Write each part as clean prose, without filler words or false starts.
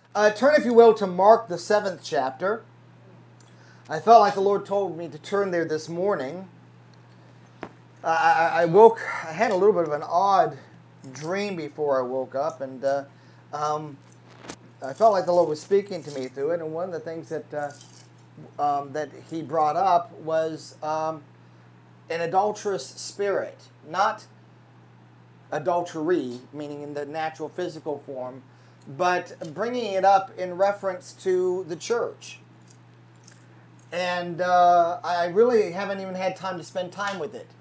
Turn, if you will, to Mark, the 7th chapter. I felt like the Lord told me to turn there this morning. I had a little bit of an odd dream before I woke up, and I felt like the Lord was speaking to me through it. And one of the things that He brought up was an adulterous spirit, not adultery, meaning in the natural physical form, but bringing it up in reference to the church. And I really haven't even had time to spend time with it.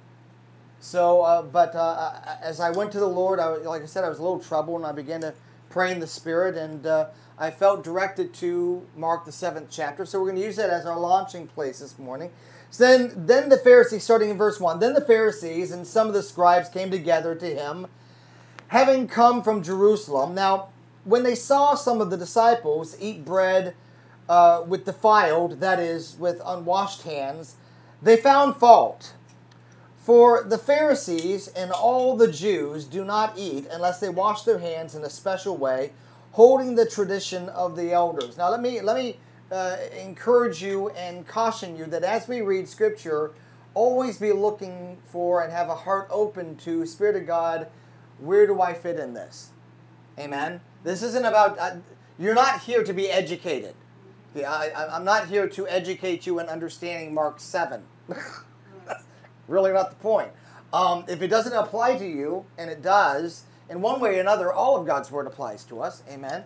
So, but as I went to the Lord, like I said, I was a little troubled, and I began to pray in the Spirit, and I felt directed to Mark the 7th chapter. So we're going to use that as our launching place this morning. So then the Pharisees, starting in verse 1, then the Pharisees and some of the scribes came together to him, having come from Jerusalem. Now, when they saw some of the disciples eat bread with defiled, that is, with unwashed hands, they found fault. For the Pharisees and all the Jews do not eat unless they wash their hands in a special way, holding the tradition of the elders. Now, let me encourage you and caution you that as we read Scripture, always be looking for and have a heart open to Spirit of God. Where do I fit in this? Amen. This isn't about. You're not here to be educated. Okay, I'm not here to educate you in understanding Mark 7. That's really not the point. If it doesn't apply to you, and it does, in one way or another, all of God's Word applies to us. Amen.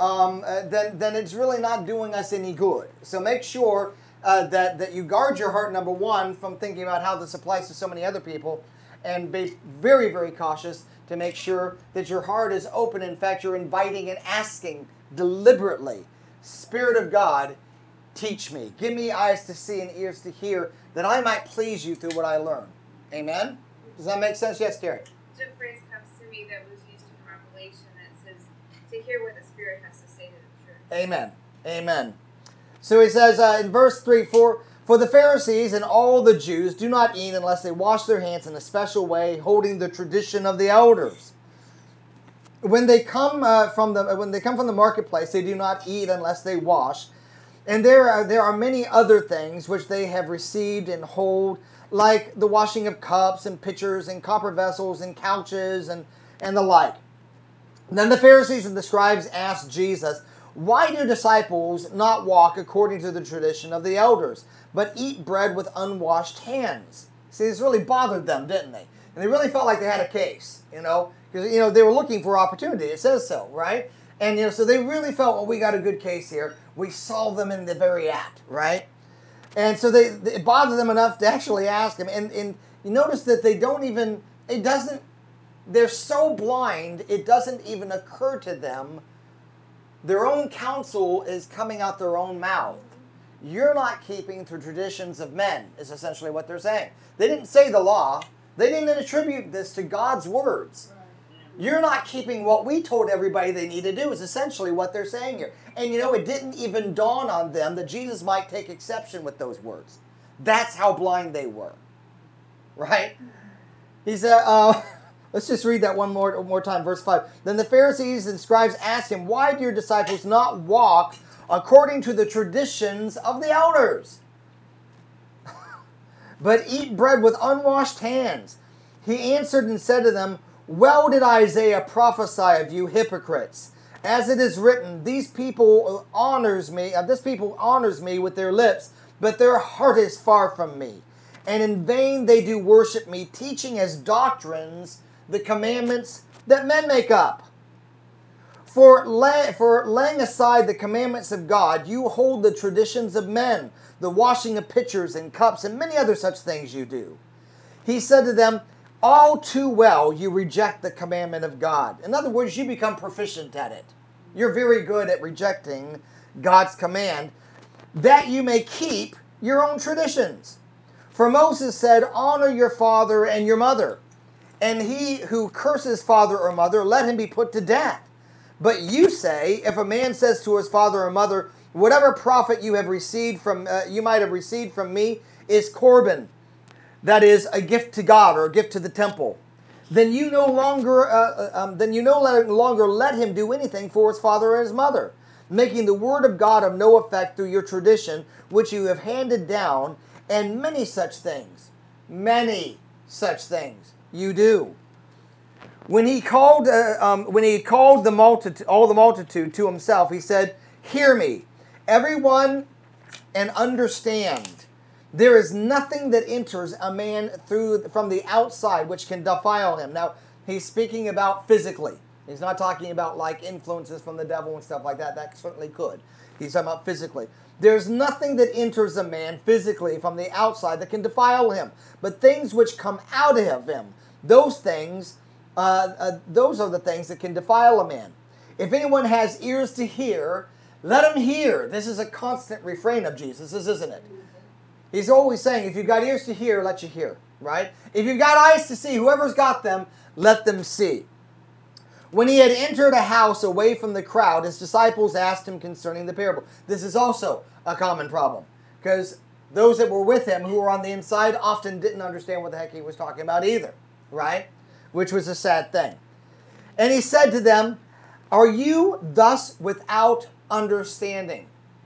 Then it's really not doing us any good. So make sure that you guard your heart, number one, from thinking about how this applies to so many other people, and be very, very cautious to make sure that your heart is open. In fact, you're inviting and asking deliberately, Spirit of God, teach me. Give me eyes to see and ears to hear, that I might please you through what I learn. Amen? Does that make sense? Yes, Terry? The phrase comes to me that was used in Revelation that says, to hear what the Spirit has to say to the church. Amen. Amen. So he says in verse 3, For the Pharisees and all the Jews do not eat unless they wash their hands in a special way, holding the tradition of the elders. When they come from the marketplace, they do not eat unless they wash. And there are many other things which they have received and hold, like the washing of cups and pitchers and copper vessels and couches and the like. Then the Pharisees and the scribes asked Jesus, why do disciples not walk according to the tradition of the elders, but eat bread with unwashed hands? See, this really bothered them, didn't they? And they really felt like they had a case, because they were looking for opportunity. It says so, right? And so they really felt, well, we got a good case here. We saw them in the very act, right? And so it bothered them enough to actually ask him. And you notice that they're so blind, it doesn't even occur to them. Their own counsel is coming out their own mouth. You're not keeping the traditions of men, is essentially what they're saying. They didn't say the law. They didn't attribute this to God's words. You're not keeping what we told everybody they need to do, is essentially what they're saying here. And it didn't even dawn on them that Jesus might take exception with those words. That's how blind they were. Right? He said, let's just read that one more time, verse 5. Then the Pharisees and scribes asked him, why do your disciples not walk according to the traditions of the elders, but eat bread with unwashed hands? He answered and said to them, well did Isaiah prophesy of you hypocrites. As it is written, this people honors me with their lips, but their heart is far from me. And in vain they do worship me, teaching as doctrines the commandments that men make up. For laying aside the commandments of God, you hold the traditions of men, the washing of pitchers and cups, and many other such things you do. He said to them, all too well you reject the commandment of God. In other words, you become proficient at it. You're very good at rejecting God's command, that you may keep your own traditions. For Moses said, honor your father and your mother, and he who curses father or mother, let him be put to death. But you say, if a man says to his father or mother, whatever profit you might have received from me is Corban, that is a gift to God or a gift to the temple, then you no longer let him do anything for his father or his mother. making the word of God of no effect through your tradition, which you have handed down, and many such things you do. When he called the multitude to himself, he said, "Hear me, everyone, and understand. There is nothing that enters a man from the outside which can defile him." Now, he's speaking about physically. He's not talking about like influences from the devil and stuff like that. That certainly could. He's talking about physically. There's nothing that enters a man physically from the outside that can defile him, but things which come out of him, those are the things that can defile a man. If anyone has ears to hear, let him hear. This is a constant refrain of Jesus, isn't it? He's always saying, if you've got ears to hear, let you hear, right? If you've got eyes to see, whoever's got them, let them see. When he had entered a house away from the crowd, his disciples asked him concerning the parable. This is also a common problem, because those that were with him, who were on the inside, often didn't understand what the heck he was talking about either, right? Which was a sad thing. And he said to them, "Are you thus without understanding?"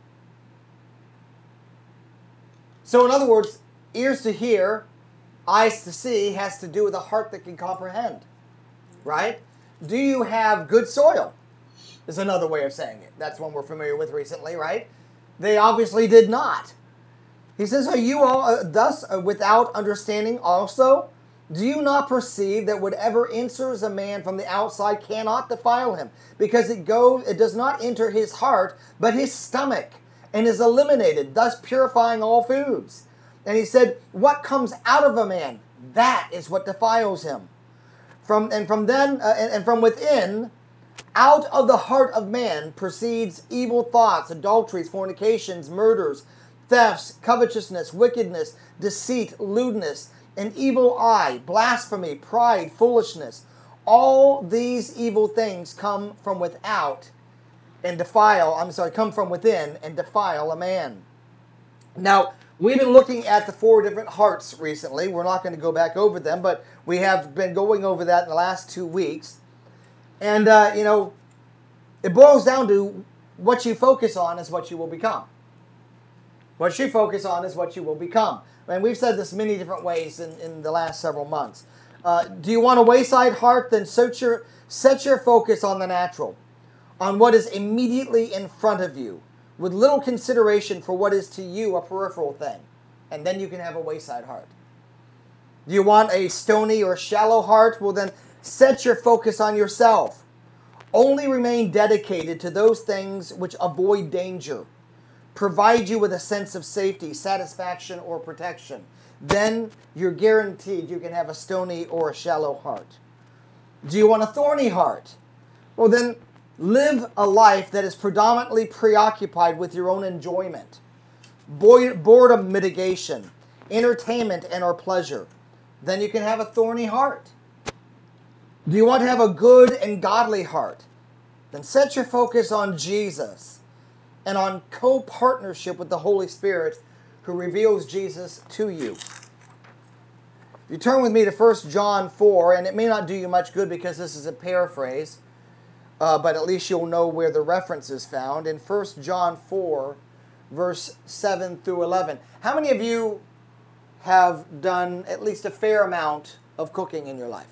So in other words, ears to hear, eyes to see has to do with a heart that can comprehend, right? Do you have good soil? Is another way of saying it. That's one we're familiar with recently, right? They obviously did not. He says, "Are you all thus without understanding also? Do you not perceive that whatever enters a man from the outside cannot defile him, because it does not enter his heart, but his stomach, and is eliminated, thus purifying all foods?" And he said, "What comes out of a man, that is what defiles him. From within, out of the heart of man proceeds evil thoughts, adulteries, fornications, murders, thefts, covetousness, wickedness, deceit, lewdness, an evil eye, blasphemy, pride, foolishness. All these evil things come from without and come from within and defile a man." Now, we've been looking at the 4 different hearts recently. We're not going to go back over them, but we have been going over that in the last 2 weeks. And, it boils down to what you focus on is what you will become. What you focus on is what you will become. And we've said this many different ways in the last several months. Do you want a wayside heart? Then set your focus on the natural, on what is immediately in front of you, with little consideration for what is to you a peripheral thing. And then you can have a wayside heart. Do you want a stony or shallow heart? Well, then set your focus on yourself. Only remain dedicated to those things which avoid danger, provide you with a sense of safety, satisfaction, or protection. Then you're guaranteed you can have a stony or a shallow heart. Do you want a thorny heart? Well, then live a life that is predominantly preoccupied with your own enjoyment, boredom mitigation, entertainment, and or pleasure. Then you can have a thorny heart. Do you want to have a good and godly heart? Then set your focus on Jesus and on co-partnership with the Holy Spirit, who reveals Jesus to you. You turn with me to 1 John 4, and it may not do you much good because this is a paraphrase, but at least you'll know where the reference is found. In 1 John 4, verse 7 through 11. How many of you have done at least a fair amount of cooking in your life?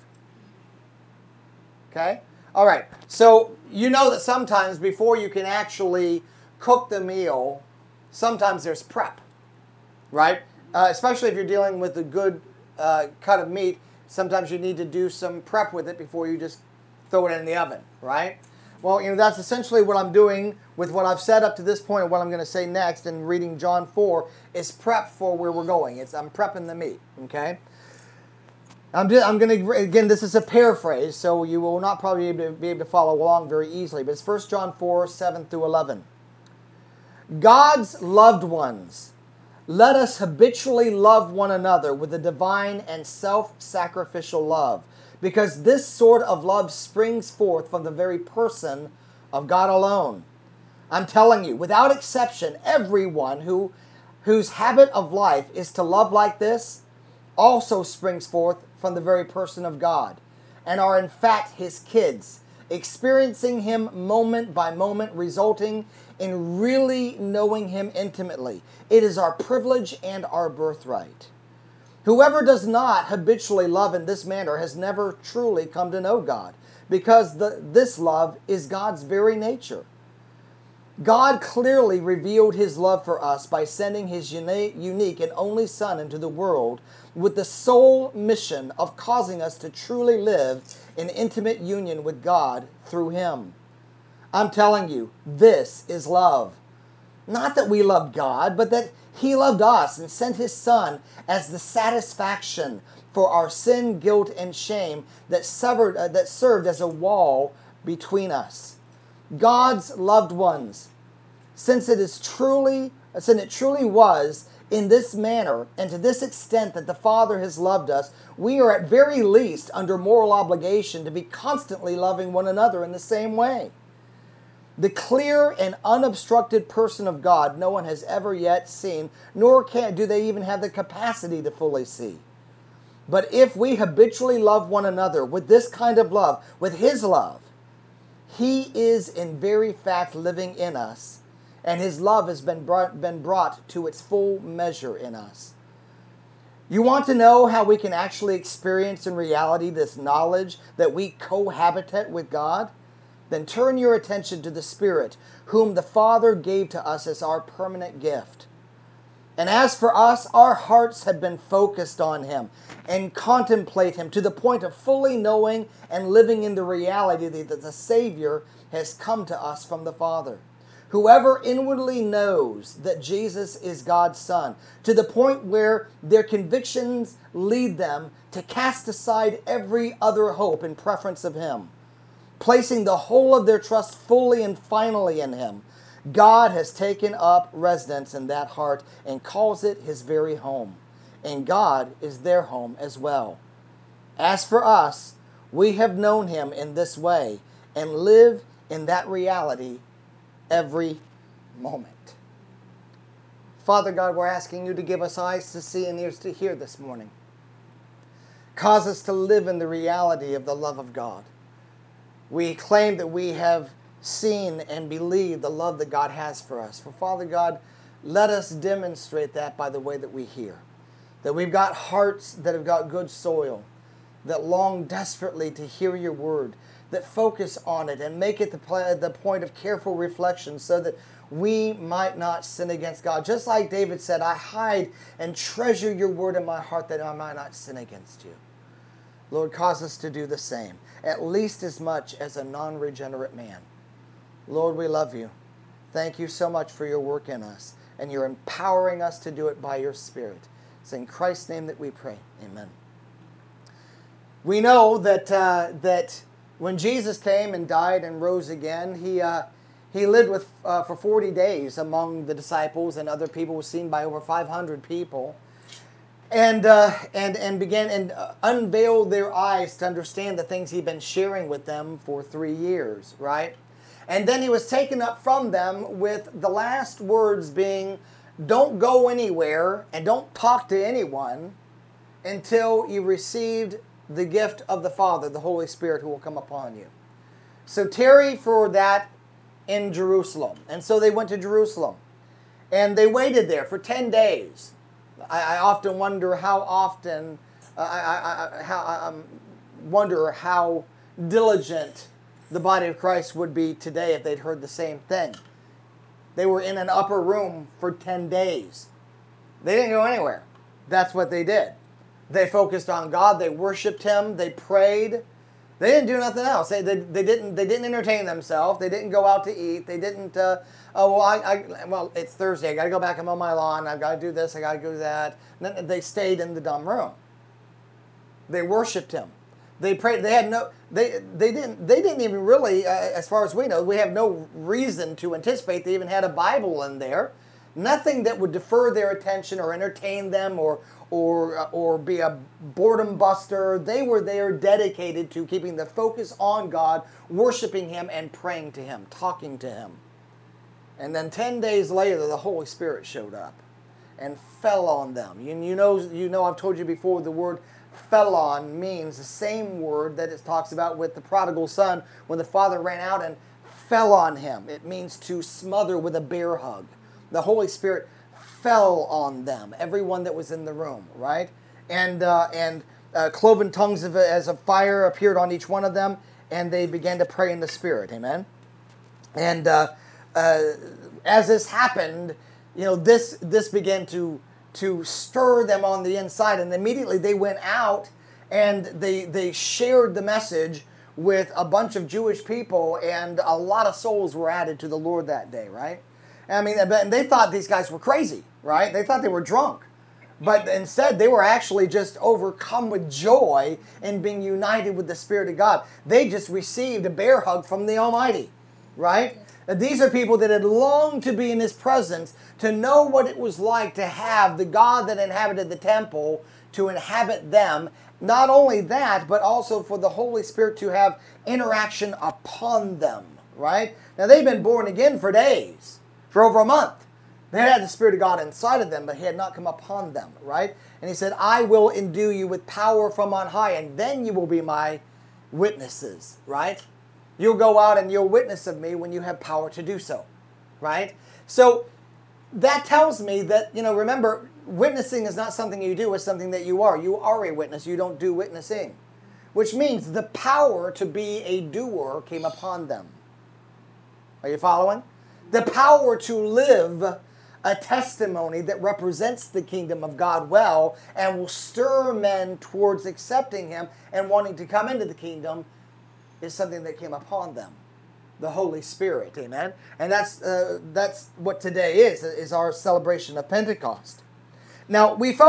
Okay? All right. So you know that sometimes before you can actually cook the meal, sometimes there's prep, right? Especially if you're dealing with a good cut of meat, sometimes you need to do some prep with it before you just throw it in the oven, right? Well, that's essentially what I'm doing with what I've said up to this point, and what I'm going to say next in reading John 4 is prep for where we're going. I'm prepping the meat, okay? I'm going to, again, this is a paraphrase, so you will not probably be able to follow along very easily, but it's 1 John 4, 7 through 11. God's loved ones, let us habitually love one another with a divine and self-sacrificial love, because this sort of love springs forth from the very person of God alone. I'm telling you, without exception, everyone whose habit of life is to love like this also springs forth from the very person of God, and are in fact his kids, experiencing Him moment by moment, resulting in really knowing Him intimately. It is our privilege and our birthright. Whoever does not habitually love in this manner has never truly come to know God, because this love is God's very nature. God clearly revealed His love for us by sending His unique and only Son into the world with the sole mission of causing us to truly live in intimate union with God through Him. I'm telling you, this is love. Not that we love God, but that He loved us and sent His Son as the satisfaction for our sin, guilt, and shame that served as a wall between us. God's loved ones, since it truly was in this manner and to this extent that the Father has loved us, we are at very least under moral obligation to be constantly loving one another in the same way. The clear and unobstructed person of God no one has ever yet seen, nor do they even have the capacity to fully see. But if we habitually love one another with this kind of love, with His love, He is in very fact living in us, and His love has been brought to its full measure in us. You want to know how we can actually experience in reality this knowledge that we cohabitate with God? Then turn your attention to the Spirit, whom the Father gave to us as our permanent gift. And as for us, our hearts have been focused on Him and contemplate Him to the point of fully knowing and living in the reality that the Savior has come to us from the Father. Whoever inwardly knows that Jesus is God's Son, to the point where their convictions lead them to cast aside every other hope in preference of Him, placing the whole of their trust fully and finally in Him, God has taken up residence in that heart and calls it His very home. And God is their home as well. As for us, we have known Him in this way and live in that reality every moment. Father God, we're asking You to give us eyes to see and ears to hear this morning. Cause us to live in the reality of the love of God. We claim that we have seen and believed the love that God has for us. For Father God, let us demonstrate that by the way that we hear. That we've got hearts that have got good soil, that long desperately to hear Your word, that focus on it and make it the point of careful reflection so that we might not sin against God. Just like David said, I hide and treasure Your word in my heart that I might not sin against You. Lord, cause us to do the same, at least as much as a non-regenerate man. Lord, we love You. Thank You so much for Your work in us, and You're empowering us to do it by Your Spirit. It's in Christ's name that we pray. Amen. We know that when Jesus came and died and rose again, He lived for 40 days among the disciples and other people. Was seen by over 500 people. And began and unveiled their eyes to understand the things He'd been sharing with them for 3 years, right? And then He was taken up from them with the last words being, don't go anywhere and don't talk to anyone until you received the gift of the Father, the Holy Spirit, who will come upon you. So tarry for that in Jerusalem. And so they went to Jerusalem. And they waited there for 10 days. I often wonder how diligent the body of Christ would be today if they'd heard the same thing. They were in an upper room for 10 days. They didn't go anywhere. That's what they did. They focused on God. They worshiped Him. They prayed. They didn't do nothing else. They didn't entertain themselves. They didn't go out to eat. They didn't. Well, it's Thursday. I got to go back and mow my lawn. I've got to do this. I got to do that. And then they stayed in the dumb room. They worshipped Him. They prayed. They had no. They didn't even really, as far as we know, we have no reason to anticipate they even had a Bible in there. Nothing that would defer their attention or entertain them or be a boredom buster. They were there dedicated to keeping the focus on God, worshiping Him and praying to Him, talking to Him. And then 10 days later, the Holy Spirit showed up. and fell on them. You know I've told you before, the word fell on means the same word that it talks about with the prodigal son when the father ran out and fell on him. It means to smother with a bear hug. The Holy Spirit fell on them, everyone that was in the room, right? And cloven tongues as a fire appeared on each one of them, and they began to pray in the Spirit. Amen. And as this happened, this began to stir them on the inside, and immediately they went out and they shared the message with a bunch of Jewish people, and a lot of souls were added to the Lord that day, right? I mean, they thought these guys were crazy, right? They thought they were drunk. But instead, they were actually just overcome with joy in being united with the Spirit of God. They just received a bear hug from the Almighty, right? These are people that had longed to be in His presence, to know what it was like to have the God that inhabited the temple to inhabit them. Not only that, but also for the Holy Spirit to have interaction upon them, right? Now, they've been born again for days, for over a month. They had the Spirit of God inside of them, but He had not come upon them, right? And He said, I will endue you with power from on high, and then you will be my witnesses, right? You'll go out and you'll witness of me when you have power to do so, right? So that tells me that, remember, witnessing is not something you do, it's something that you are. You are a witness. You don't do witnessing, which means the power to be a doer came upon them. Are you following? The power to live a testimony that represents the kingdom of God well and will stir men towards accepting Him and wanting to come into the kingdom is something that came upon them. The Holy Spirit, amen? And that's what today is our celebration of Pentecost. Now, what we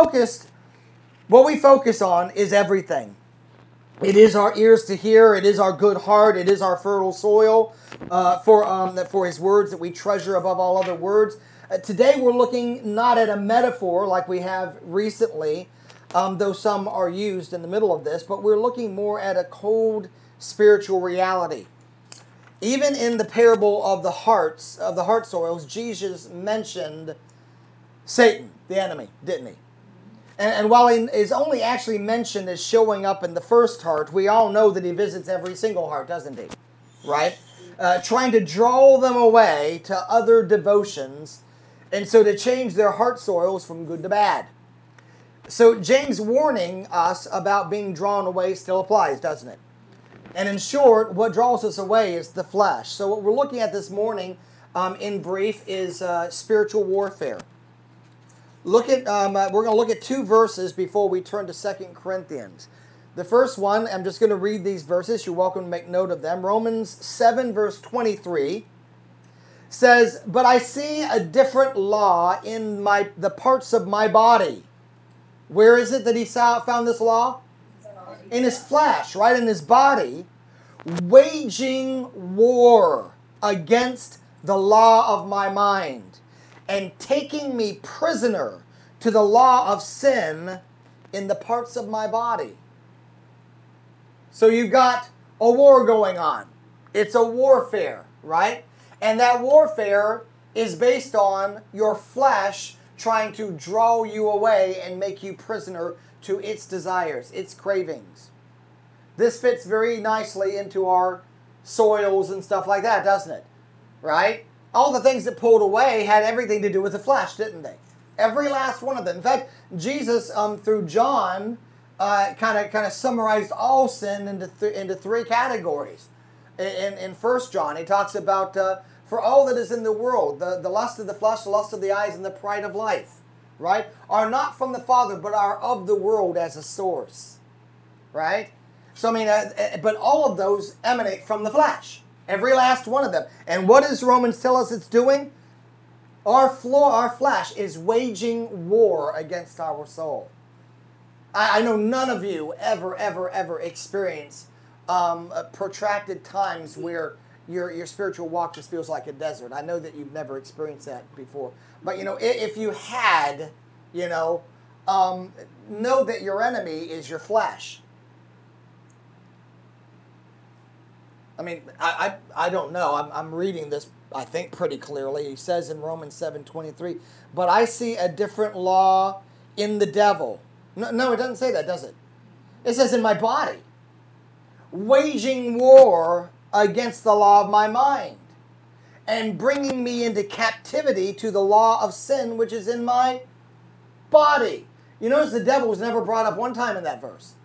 focus on is everything. It is our ears to hear, it is our good heart, it is our fertile soil for His words that we treasure above all other words. Today we're looking not at a metaphor like we have recently, though some are used in the middle of this, but we're looking more at a cold spiritual reality. Even in the parable of the heart soils, Jesus mentioned Satan, the enemy, didn't He? And while He is only actually mentioned as showing up in the first heart, we all know that He visits every single heart, doesn't He? Right? Trying to draw them away to other devotions, and so to change their heart soils from good to bad. So James warning us about being drawn away still applies, doesn't it? And in short, what draws us away is the flesh. So what we're looking at this morning, in brief, is spiritual warfare. We're going to look at two verses before we turn to 2 Corinthians. The first one, I'm just going to read these verses. You're welcome to make note of them. Romans 7, verse 23 says, But I see a different law in the parts of my body. Where is it that he found this law? In his flesh, right? In his body, waging war against the law of my mind and taking me prisoner to the law of sin in the parts of my body. So you've got a war going on. It's a warfare, right? And that warfare is based on your flesh trying to draw you away and make you prisoner to its desires, its cravings. This fits very nicely into our soils and stuff like that, doesn't it? Right? All the things that pulled away had everything to do with the flesh, didn't they? Every last one of them. In fact, Jesus, through John, kind of summarized all sin into three categories. In 1 John, he talks about for all that is in the world, the lust of the flesh, the lust of the eyes, and the pride of life, right, are not from the Father, but are of the world as a source, right? So, but all of those emanate from the flesh, every last one of them. And what does Romans tell us it's doing? Our flesh is waging war against our soul. I know none of you ever experience protracted times where your spiritual walk just feels like a desert. I know that you've never experienced that before. But, if you had, know that your enemy is your flesh. I don't know. I'm reading this I think pretty clearly. He says in Romans 7:23, but I see a different law in the devil. No, it doesn't say that, does it? It says in my body, waging war against the law of my mind and bringing me into captivity to the law of sin which is in my body. You notice the devil was never brought up one time in that verse.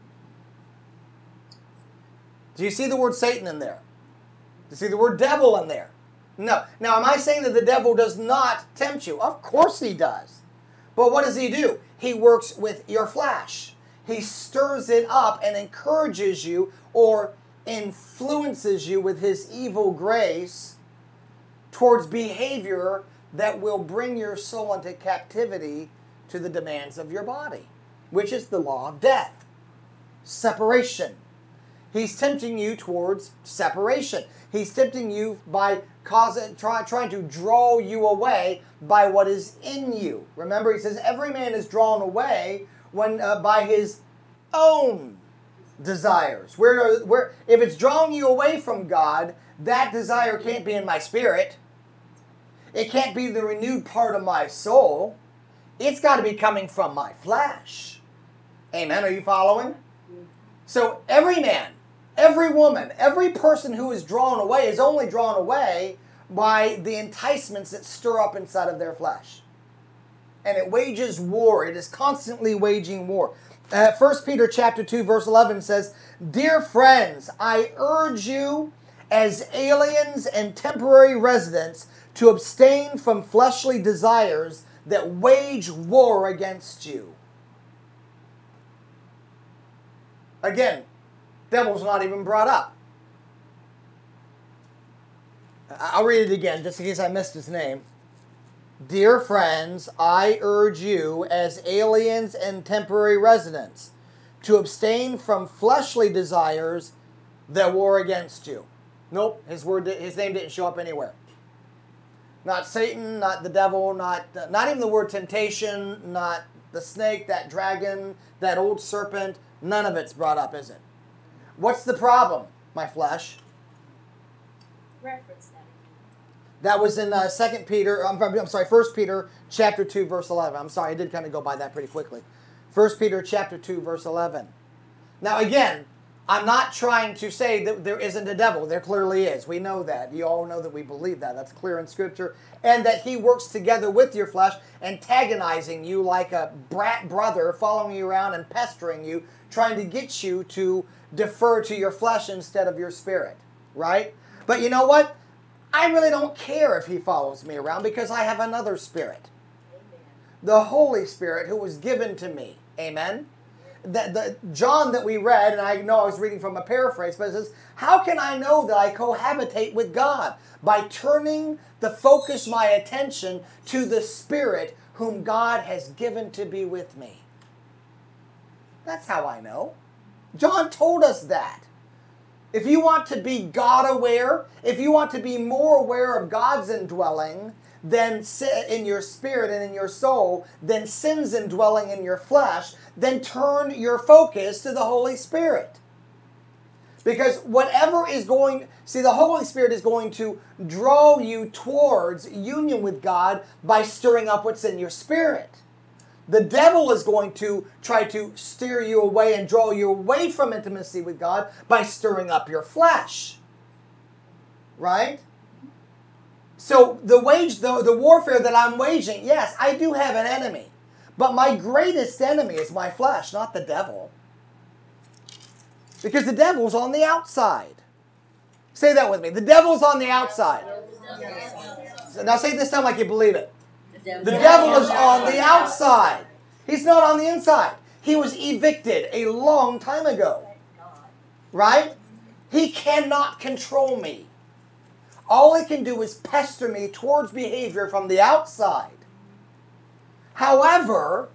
Do you see the word Satan in there? Do you see the word devil in there? No. Now, am I saying that the devil does not tempt you? Of course he does. But what does he do? He works with your flesh. He stirs it up and encourages you or influences you with his evil grace towards behavior that will bring your soul into captivity to the demands of your body, which is the law of death, separation. He's tempting you towards separation. He's tempting you by trying to draw you away by what is in you. Remember, he says every man is drawn away when by his own desires. Where if it's drawing you away from God, that desire can't be in my spirit. It can't be the renewed part of my soul. It's got to be coming from my flesh. Amen. Are you following? So every man, every woman, every person who is drawn away is only drawn away by the enticements that stir up inside of their flesh. And it wages war. It is constantly waging war. 1 Peter chapter 2, verse 11 says, dear friends, I urge you as aliens and temporary residents to abstain from fleshly desires that wage war against you. Again, devil's not even brought up. I'll read it again, just in case I missed his name. Dear friends, I urge you as aliens and temporary residents to abstain from fleshly desires that war against you. Nope, his name didn't show up anywhere. Not Satan, not the devil, not even the word temptation, not the snake, that dragon, that old serpent. None of it's brought up, is it? What's the problem, my flesh? Reference that. That was in 1 Peter chapter 2, verse 11. I'm sorry, I did kind of go by that pretty quickly. 1 Peter chapter 2, verse 11. Now again, I'm not trying to say that there isn't a devil. There clearly is. We know that. You all know that we believe that. That's clear in Scripture. And that he works together with your flesh, antagonizing you like a brat brother, following you around and pestering you, trying to get you to defer to your flesh instead of your spirit. Right? But you know what? I really don't care if he follows me around because I have another spirit. Amen. The Holy Spirit who was given to me. Amen? The John that we read, and I know I was reading from a paraphrase, but it says, how can I know that I cohabitate with God? By turning the focus, my attention to the Spirit whom God has given to be with me. That's how I know. John told us that. If you want to be God aware, if you want to be more aware of God's indwelling than in your spirit and in your soul, than sin's indwelling in your flesh, then turn your focus to the Holy Spirit. Because whatever is the Holy Spirit is going to draw you towards union with God by stirring up what's in your spirit. The devil is going to try to steer you away and draw you away from intimacy with God by stirring up your flesh. Right? So the warfare that I'm waging, yes, I do have an enemy. But my greatest enemy is my flesh, not the devil. Because the devil's on the outside. Say that with me. The devil's on the outside. Now say it this time like you believe it. The devil is on the outside. He's not on the inside. He was evicted a long time ago. Right? He cannot control me. All he can do is pester me towards behavior from the outside. However,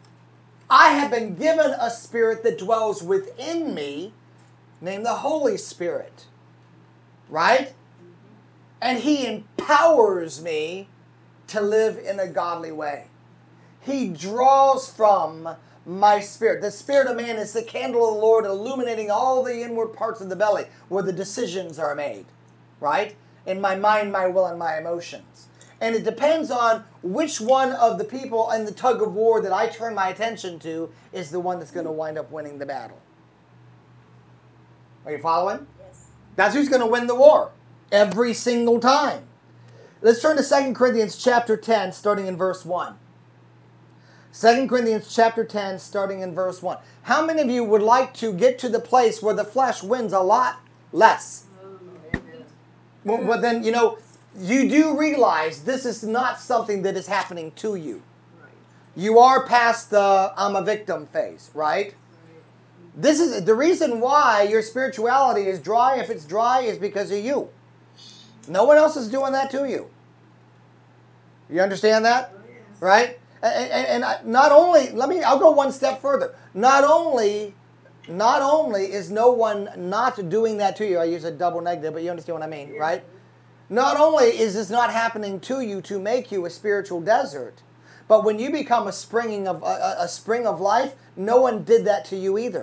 I have been given a spirit that dwells within me, named the Holy Spirit. Right? And he empowers me to live in a godly way. He draws from my spirit. The spirit of man is the candle of the Lord, illuminating all the inward parts of the belly where the decisions are made. Right? in my mind, my will, and my emotions. And it depends on which one of the people in the tug of war that I turn my attention to is the one that's going to wind up winning the battle. Are you following? Yes. That's who's going to win the war every single time. Let's turn to 2 Corinthians chapter 10, starting in verse 1. 2 Corinthians chapter 10, starting in verse 1. How many of you would like to get to the place where the flesh wins a lot less? Well, then, you do realize this is not something that is happening to you. You are past the I'm a victim phase, right? This is the reason why your spirituality is dry. If it's dry, is because of you. No one else is doing that to you. You understand that? Right? And not only, I'll go one step further. Not only is no one not doing that to you, I use a double negative, but you understand what I mean, right? Not only is this not happening to you to make you a spiritual desert, but when you become a spring of life, no one did that to you either.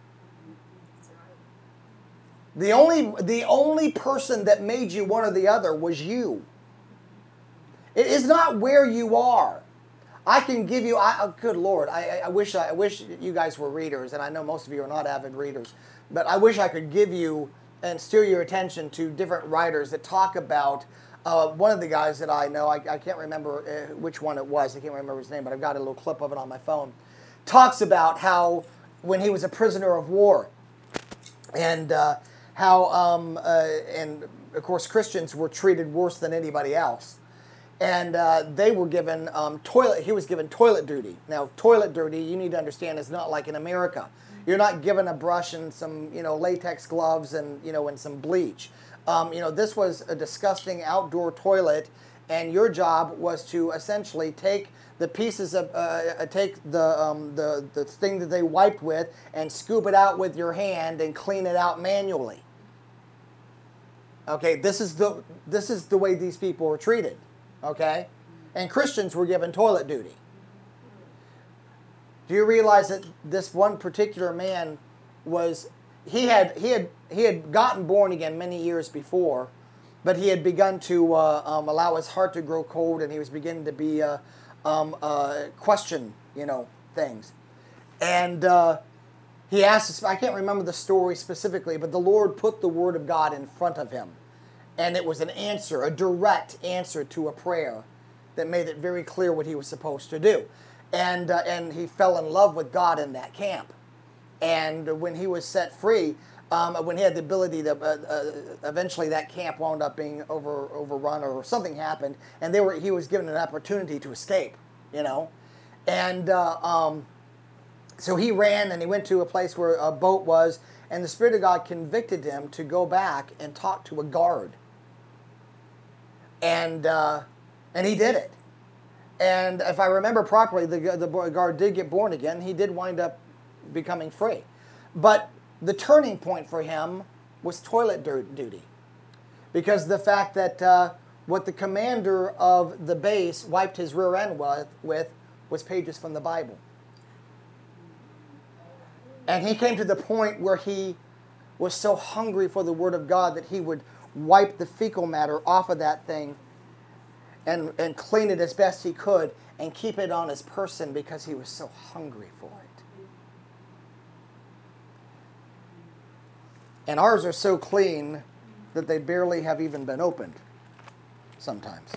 The only person that made you one or the other was you. It is not where you are. I can give you, good Lord, I wish you guys were readers, and I know most of you are not avid readers, but I wish I could give you and steer your attention to different writers that talk about, one of the guys that I know, I can't remember which one it was, I can't remember his name, but I've got a little clip of it on my phone, talks about how when he was a prisoner of war, and and of course Christians were treated worse than anybody else. And they were given he was given toilet duty. Now, toilet duty, you need to understand, is not like in America. You're not given a brush and some, latex gloves and, and some bleach. This was a disgusting outdoor toilet, and your job was to essentially take the pieces of, take the thing that they wiped with and scoop it out with your hand and clean it out manually. Okay, this is the way these people were treated. Okay? And Christians were given toilet duty. Do you realize that this one particular man he had gotten born again many years before, but he had begun to allow his heart to grow cold, and he was beginning to be question, things. And he asked us, I can't remember the story specifically, but the Lord put the Word of God in front of him. And it was an answer, a direct answer to a prayer that made it very clear what he was supposed to do. And he fell in love with God in that camp. And when he was set free, when he had the ability to, eventually that camp wound up being overrun or something happened, and he was given an opportunity to escape, And so he ran and he went to a place where a boat was, and the Spirit of God convicted him to go back and talk to a guard. And he did it. And if I remember properly, the guard did get born again. He did wind up becoming free. But the turning point for him was toilet duty. Because the fact that what the commander of the base wiped his rear end with was pages from the Bible. And he came to the point where he was so hungry for the Word of God that he would wipe the fecal matter off of that thing and clean it as best he could and keep it on his person because he was so hungry for it. And ours are so clean that they barely have even been opened sometimes.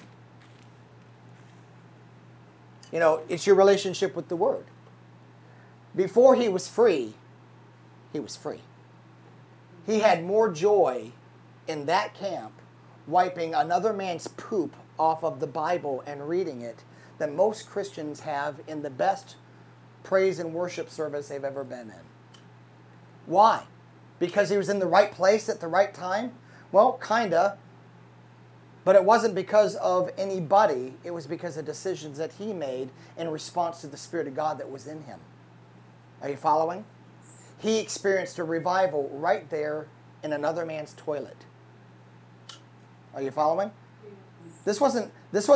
It's your relationship with the Word. Before he was free, he was free. He had more joy in that camp wiping another man's poop off of the Bible and reading it than most Christians have in the best praise and worship service they've ever been in. Why? Because he was in the right place at the right time? Well, kinda. But it wasn't because of anybody. It was because of decisions that he made in response to the Spirit of God that was in him. Are you following? He experienced a revival right there in another man's toilet. Are you following? It wasn't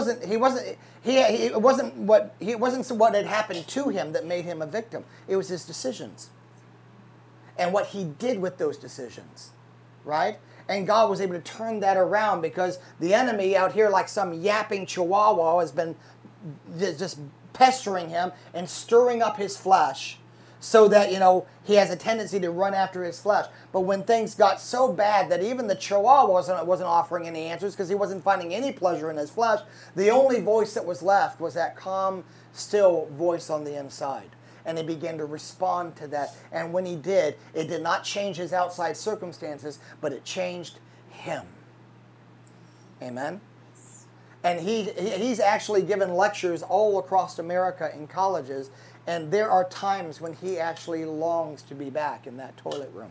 what had happened to him that made him a victim. It was his decisions. And what he did with those decisions. Right? And God was able to turn that around because the enemy out here, like some yapping chihuahua, has been just pestering him and stirring up his flesh so that, he has a tendency to run after his flesh. But when things got so bad that even the chihuahua wasn't offering any answers because he wasn't finding any pleasure in his flesh, the only voice that was left was that calm, still voice on the inside. And he began to respond to that. And when he did, it did not change his outside circumstances, but it changed him. Amen? And he's actually given lectures all across America in colleges, and there are times when he actually longs to be back in that toilet room.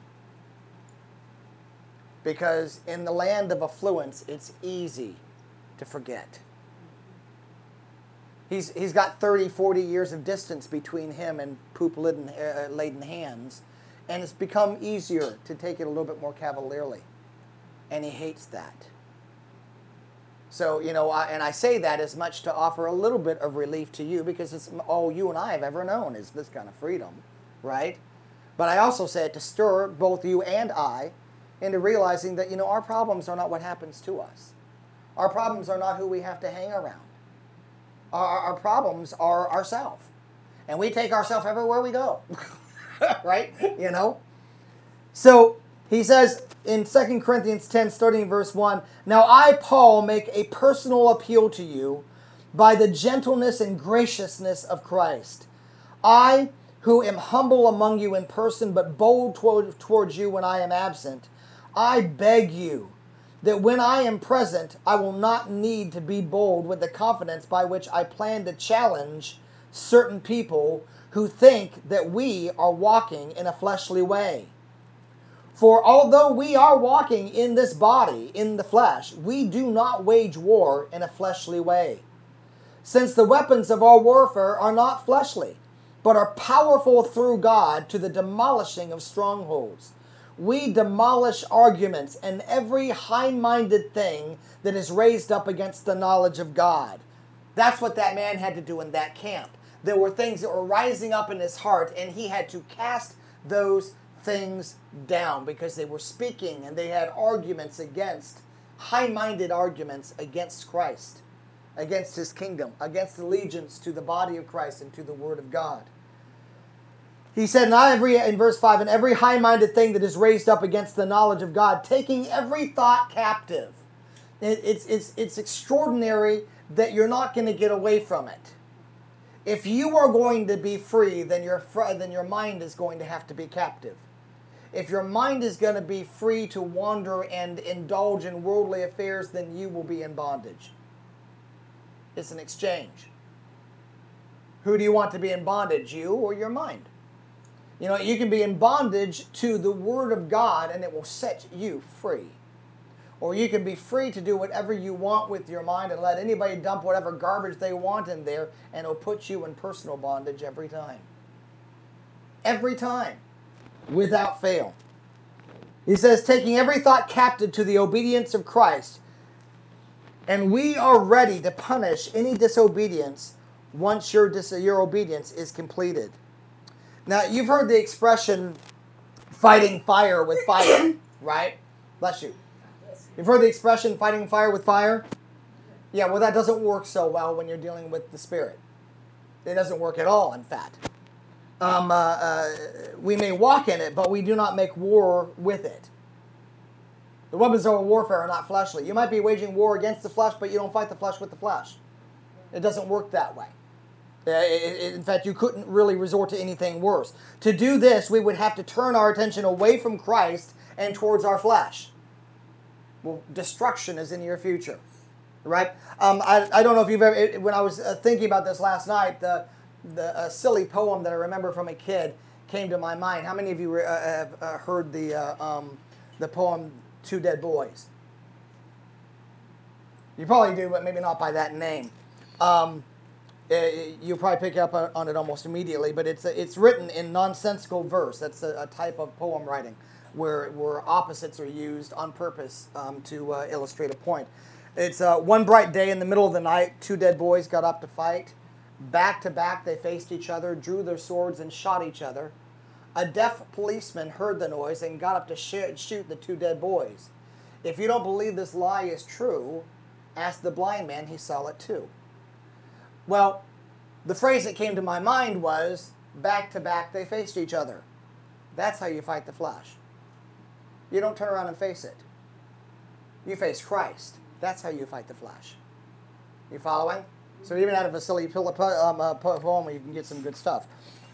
Because in the land of affluence, it's easy to forget. He's got 30, 40 years of distance between him and poop-laden hands, and it's become easier to take it a little bit more cavalierly. And he hates that. So, and I say that as much to offer a little bit of relief to you because it's all you and I have ever known is this kind of freedom, right? But I also say it to stir both you and I into realizing that, our problems are not what happens to us. Our problems are not who we have to hang around. Our problems are ourselves. And we take ourselves everywhere we go. Right? So he says in 2 Corinthians 10, starting in verse 1, "Now I, Paul, make a personal appeal to you by the gentleness and graciousness of Christ. I, who am humble among you in person, but bold towards you when I am absent, I beg you that when I am present, I will not need to be bold with the confidence by which I plan to challenge certain people who think that we are walking in a fleshly way. For although we are walking in this body, in the flesh, we do not wage war in a fleshly way. Since the weapons of our warfare are not fleshly, but are powerful through God to the demolishing of strongholds. We demolish arguments and every high-minded thing that is raised up against the knowledge of God." That's what that man had to do in that camp. There were things that were rising up in his heart, and he had to cast those things down because they were speaking and they had arguments against, high-minded arguments against Christ, against his kingdom, against allegiance to the body of Christ and to the Word of God. He said, in verse 5, "And every high-minded thing that is raised up against the knowledge of God, taking every thought captive." It's extraordinary that you're not going to get away from it. If you are going to be free, then your mind is going to have to be captive. If your mind is going to be free to wander and indulge in worldly affairs, then you will be in bondage. It's an exchange. Who do you want to be in bondage, you or your mind? You can be in bondage to the Word of God and it will set you free. Or you can be free to do whatever you want with your mind and let anybody dump whatever garbage they want in there and it'll put you in personal bondage every time. Every time. Without fail. He says, taking every thought captive to the obedience of Christ. And we are ready to punish any disobedience once your obedience is completed. Now, you've heard the expression, fighting fire with fire, right? Bless you. You've heard the expression, fighting fire with fire? Yeah, well, that doesn't work so well when you're dealing with the Spirit. It doesn't work at all, in fact. We may walk in it, but we do not make war with it. The weapons of our warfare are not fleshly. You might be waging war against the flesh, but you don't fight the flesh with the flesh. It doesn't work that way. In fact, you couldn't really resort to anything worse. To do this, we would have to turn our attention away from Christ and towards our flesh. Well, destruction is in your future, right? I don't know if you've ever, when I was thinking about this last night, the silly poem that I remember from a kid came to my mind. How many of you have heard the poem Two Dead Boys? You probably do, but maybe not by that name. You'll probably pick up on it almost immediately, but it's written in nonsensical verse. That's a type of poem writing where opposites are used on purpose to illustrate a point. It's one bright day in the middle of the night, two dead boys got up to fight. Back to back they faced each other, drew their swords and shot each other. A deaf policeman heard the noise and got up to shoot the two dead boys. If you don't believe this lie is true, ask the blind man, he saw it too. Well, the phrase that came to my mind was, back to back they faced each other. That's how you fight the flesh. You don't turn around and face it. You face Christ. That's how you fight the flesh. You following? So even out of a silly poem, you can get some good stuff.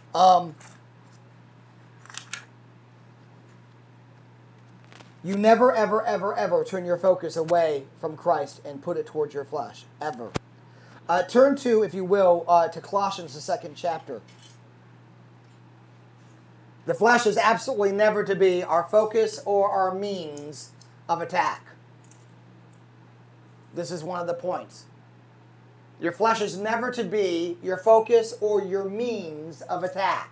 You never, ever, ever, ever turn your focus away from Christ and put it towards your flesh. Ever. Turn to, if you will, to Colossians, the 2nd chapter. The flesh is absolutely never to be our focus or our means of attack. This is one of the points. Your flesh is never to be your focus or your means of attack.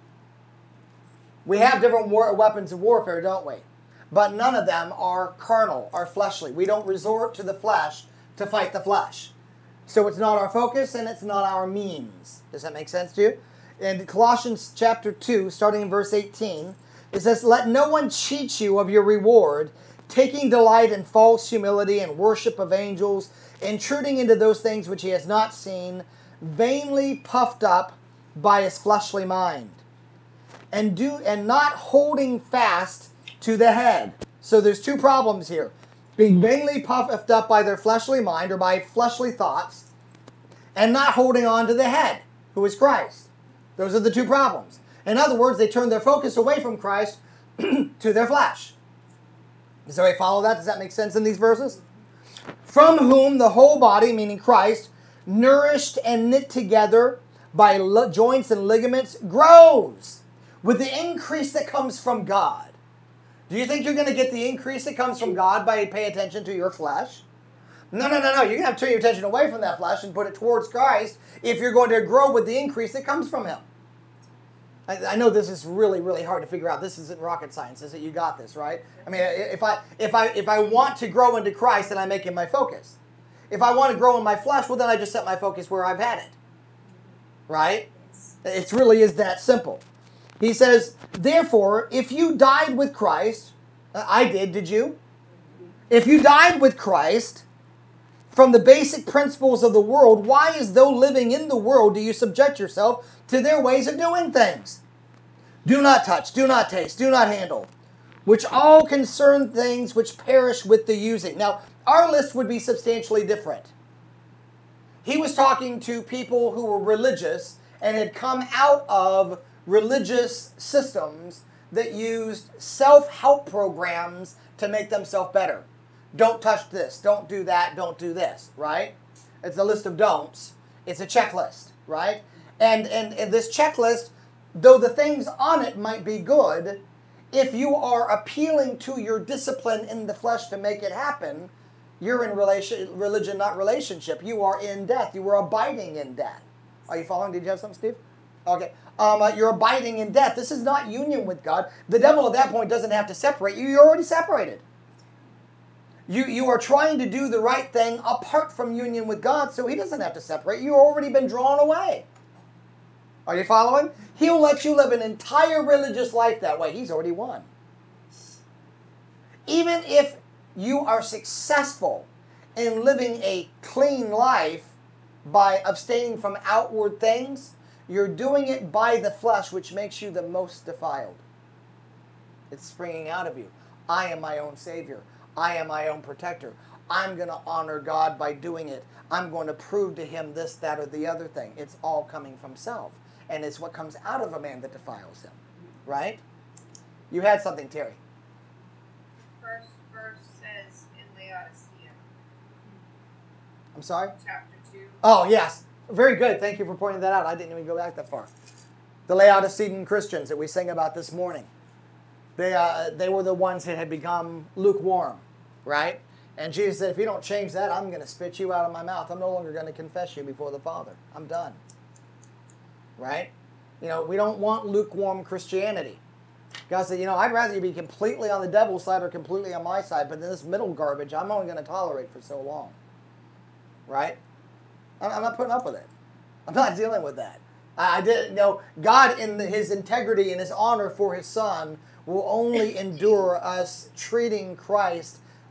We have different weapons of warfare, don't we? But none of them are carnal, are fleshly. We don't resort to the flesh to fight the flesh. So it's not our focus and it's not our means. Does that make sense to you? In Colossians chapter 2, starting in verse 18, it says, "Let no one cheat you of your reward, taking delight in false humility and worship of angels, intruding into those things which he has not seen, vainly puffed up by his fleshly mind, and not holding fast to the head." So there's two problems here. Being vainly puffed up by their fleshly mind or by fleshly thoughts, and not holding on to the head, who is Christ. Those are the two problems. In other words, they turn their focus away from Christ to their flesh. Does everybody follow that? Does that make sense in these verses? "From whom the whole body," meaning Christ, "nourished and knit together by joints and ligaments, grows with the increase that comes from God." Do you think you're going to get the increase that comes from God by paying attention to your flesh? No. You're going to have to turn your attention away from that flesh and put it towards Christ if you're going to grow with the increase that comes from Him. I know this is really, really hard to figure out. This isn't rocket science, is it? You got this, right? I mean, if I want to grow into Christ, then I make Him my focus. If I want to grow in my flesh, well, then I just set my focus where I've had it. Right? It really is that simple. He says, "Therefore, if you died with Christ," I did you? "If you died with Christ from the basic principles of the world, why, as though living in the world, do you subject yourself to their ways of doing things? Do not touch, do not taste, do not handle, which all concern things which perish with the using." Now, our list would be substantially different. He was talking to people who were religious and had come out of religious systems that used self-help programs to make themselves better. Don't touch this, don't do that, don't do this, right? It's a list of don'ts. It's a checklist, right? And this checklist, though the things on it might be good, if you are appealing to your discipline in the flesh to make it happen, you're in religion, not relationship. You are in death. You are abiding in death. Are you following? Did you have something, Steve? Okay. You're abiding in death. This is not union with God. The devil at that point doesn't have to separate you. You're already separated. You are trying to do the right thing apart from union with God, so he doesn't have to separate you. You've already been drawn away. Are you following? He'll let you live an entire religious life that way. He's already won. Even if you are successful in living a clean life by abstaining from outward things, you're doing it by the flesh, which makes you the most defiled. It's springing out of you. I am my own Savior. I am my own protector. I'm going to honor God by doing it. I'm going to prove to Him this, that, or the other thing. It's all coming from self. And it's what comes out of a man that defiles him. Right? You had something, Terry. First verse says in Laodicea. I'm sorry? Chapter 2. Oh, yes. Very good. Thank you for pointing that out. I didn't even go back that far. The Laodicean Christians that we sang about this morning. They were the ones that had become lukewarm, right? And Jesus said, if you don't change that, I'm going to spit you out of my mouth. I'm no longer going to confess you before the Father. I'm done. Right? You know, we don't want lukewarm Christianity. God said, I'd rather you be completely on the devil's side or completely on my side, but this middle garbage, I'm only going to tolerate for so long. Right? I'm not putting up with it. I'm not dealing with that. I didn't know God in His integrity and His honor for His Son will only endure us treating Christ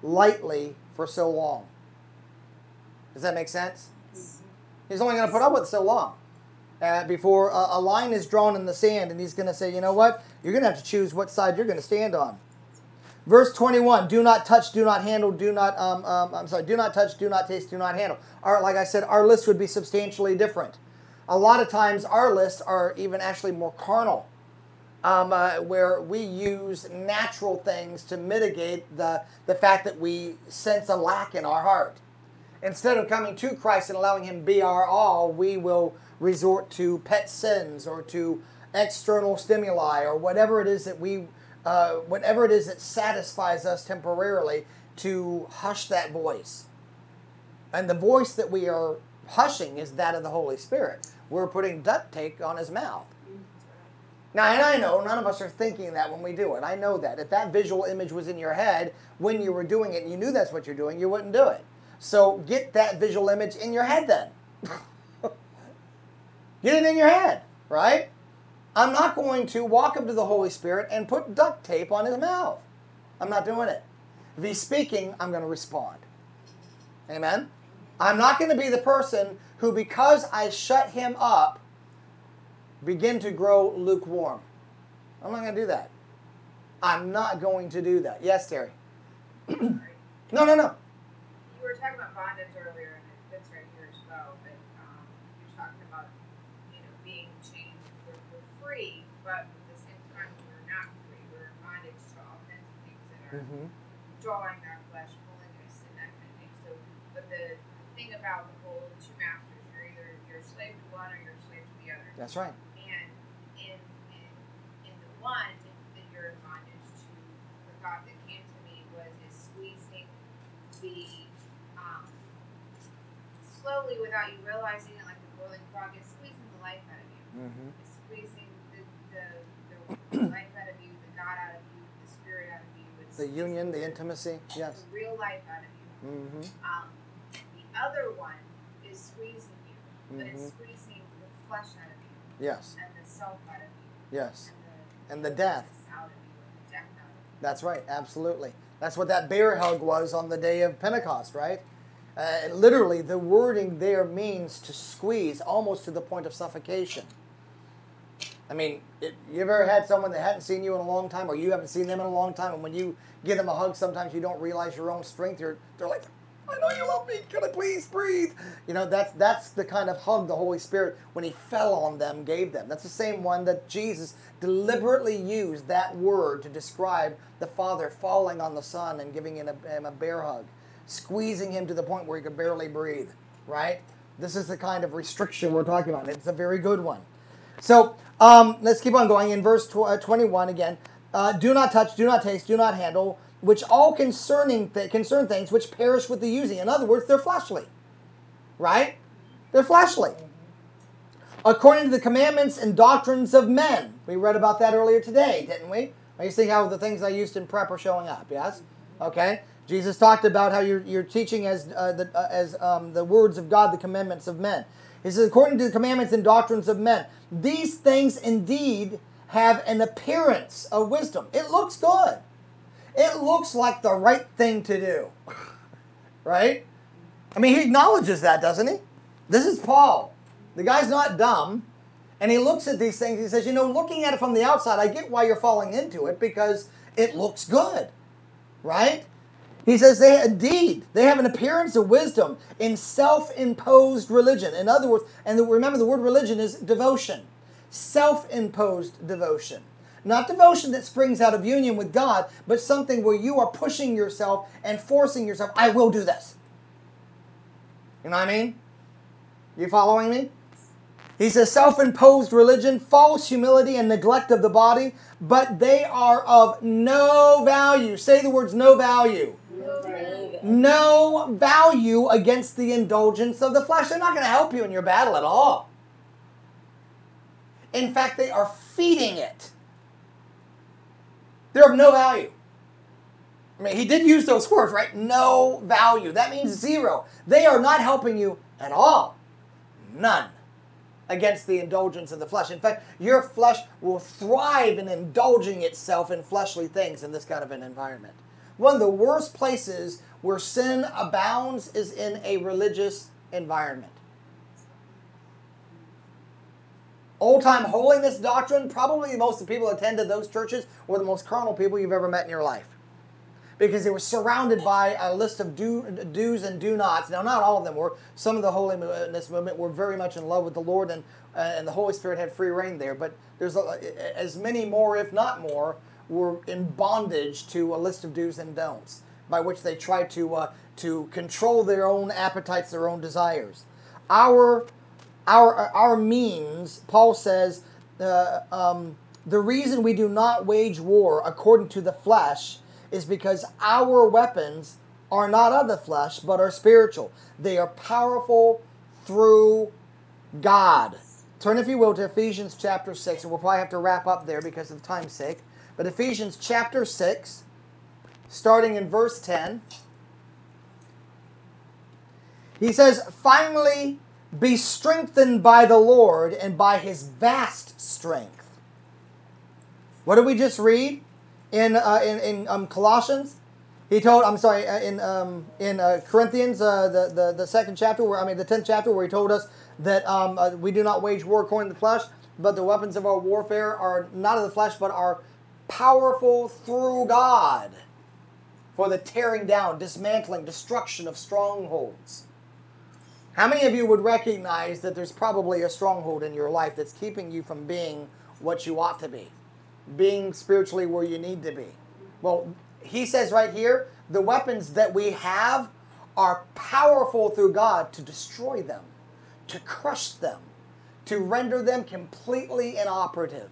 lightly for so long. Does that make sense? He's only going to put up with it so long. Before a line is drawn in the sand, and he's going to say, you know what? You're going to have to choose what side you're going to stand on. Verse 21, do not touch, do not handle, do not touch, do not taste, do not handle. Like I said, our list would be substantially different. A lot of times our lists are even actually more carnal, where we use natural things to mitigate the fact that we sense a lack in our heart. Instead of coming to Christ and allowing Him to be our all, we will resort to pet sins or to external stimuli or whatever it is that that satisfies us temporarily to hush that voice. And the voice that we are hushing is that of the Holy Spirit. We're putting duct tape on His mouth. Now, and I know none of us are thinking that when we do it. I know that. If that visual image was in your head when you were doing it and you knew that's what you're doing, you wouldn't do it. So get that visual image in your head then. Get it in your head, right? I'm not going to walk up to the Holy Spirit and put duct tape on His mouth. I'm not doing it. If He's speaking, I'm going to respond. Amen? I'm not going to be the person who, because I shut Him up, begin to grow lukewarm. I'm not going to do that. I'm not going to do that. Yes, Terry? No. You were talking about bondage earlier, and it fits right here as well. But you're talking about, being chained. We're free, but at the same time, we're not free. We're in bondage to all kinds of things that are drawing our flesh, pulling us, and that kind of thing. So, but the thing about the whole two masters, you're a slave to one or you're a slave to the other. That's right. And in the one that you're in bondage to, the thought that came to me is squeezing the slowly, without you realizing it, like the boiling frog, is squeezing the life out of you. It's squeezing the life out of you, the God out of you, the Spirit out of you. It's the union, the intimacy, yes. The real life out of you. The other one is squeezing you, but it's squeezing the flesh out of you. Yes. And the self out of you. Yes. And the death. Out of you, and the death out of you. That's right, absolutely. That's what that bear hug was on the day of Pentecost, right? Literally, the wording there means to squeeze almost to the point of suffocation. I mean, you ever had someone that hadn't seen you in a long time, or you haven't seen them in a long time, and when you give them a hug, sometimes you don't realize your own strength. They're like, I know you love me. Can I please breathe? That's the kind of hug the Holy Spirit, when He fell on them, gave them. That's the same one that Jesus deliberately used that word to describe the Father falling on the Son and giving him a bear hug, squeezing Him to the point where He could barely breathe, right? This is the kind of restriction we're talking about. It's a very good one. So let's keep on going. In verse 21 again, do not touch, do not taste, do not handle, which all concern things which perish with the using. In other words, they're fleshly, right? They're fleshly. According to the commandments and doctrines of men. We read about that earlier today, didn't we? Are you seeing how the things I used in prep are showing up? Yes? Okay. Jesus talked about how you're teaching as the words of God, the commandments of men. He says, according to the commandments and doctrines of men, these things indeed have an appearance of wisdom. It looks good. It looks like the right thing to do. Right? I mean, he acknowledges that, doesn't he? This is Paul. The guy's not dumb. And he looks at these things. He says, looking at it from the outside, I get why you're falling into it, because it looks good. Right? He says, they have an appearance of wisdom in self-imposed religion. In other words, and remember the word religion is devotion. Self-imposed devotion. Not devotion that springs out of union with God, but something where you are pushing yourself and forcing yourself, I will do this. You know what I mean? You following me? He says self-imposed religion, false humility, and neglect of the body, but they are of no value. Say the words, no value. No value against the indulgence of the flesh. They're not going to help you in your battle at all. In fact, they are feeding it. They're of no value. I mean, he did use those words, right? No value. That means zero. They are not helping you at all. None. Against the indulgence of the flesh. In fact, your flesh will thrive in indulging itself in fleshly things in this kind of an environment. One of the worst places where sin abounds is in a religious environment. Old-time holiness doctrine, probably most of the people who attended those churches were the most carnal people you've ever met in your life. Because they were surrounded by a list of do's and do-nots. Now, not all of them were. Some of the holiness movement were very much in love with the Lord, and the Holy Spirit had free reign there. But there's as many more, if not more, were in bondage to a list of do's and don'ts, by which they tried to control their own appetites, their own desires. Our means, Paul says, the reason we do not wage war according to the flesh is because our weapons are not of the flesh, but are spiritual. They are powerful through God. Turn, if you will, to Ephesians chapter 6, and we'll probably have to wrap up there because of time's sake. But Ephesians chapter 6, starting in verse 10, he says, "Finally, be strengthened by the Lord and by His vast strength." What did we just read in Colossians? He told, in Corinthians, the second chapter, the 10th chapter, where he told us that we do not wage war according to the flesh, but the weapons of our warfare are not of the flesh, but are powerful through God for the tearing down, dismantling, destruction of strongholds. How many of you would recognize that there's probably a stronghold in your life that's keeping you from being what you ought to be, being spiritually where you need to be? Well, he says right here, the weapons that we have are powerful through God to destroy them, to crush them, to render them completely inoperative.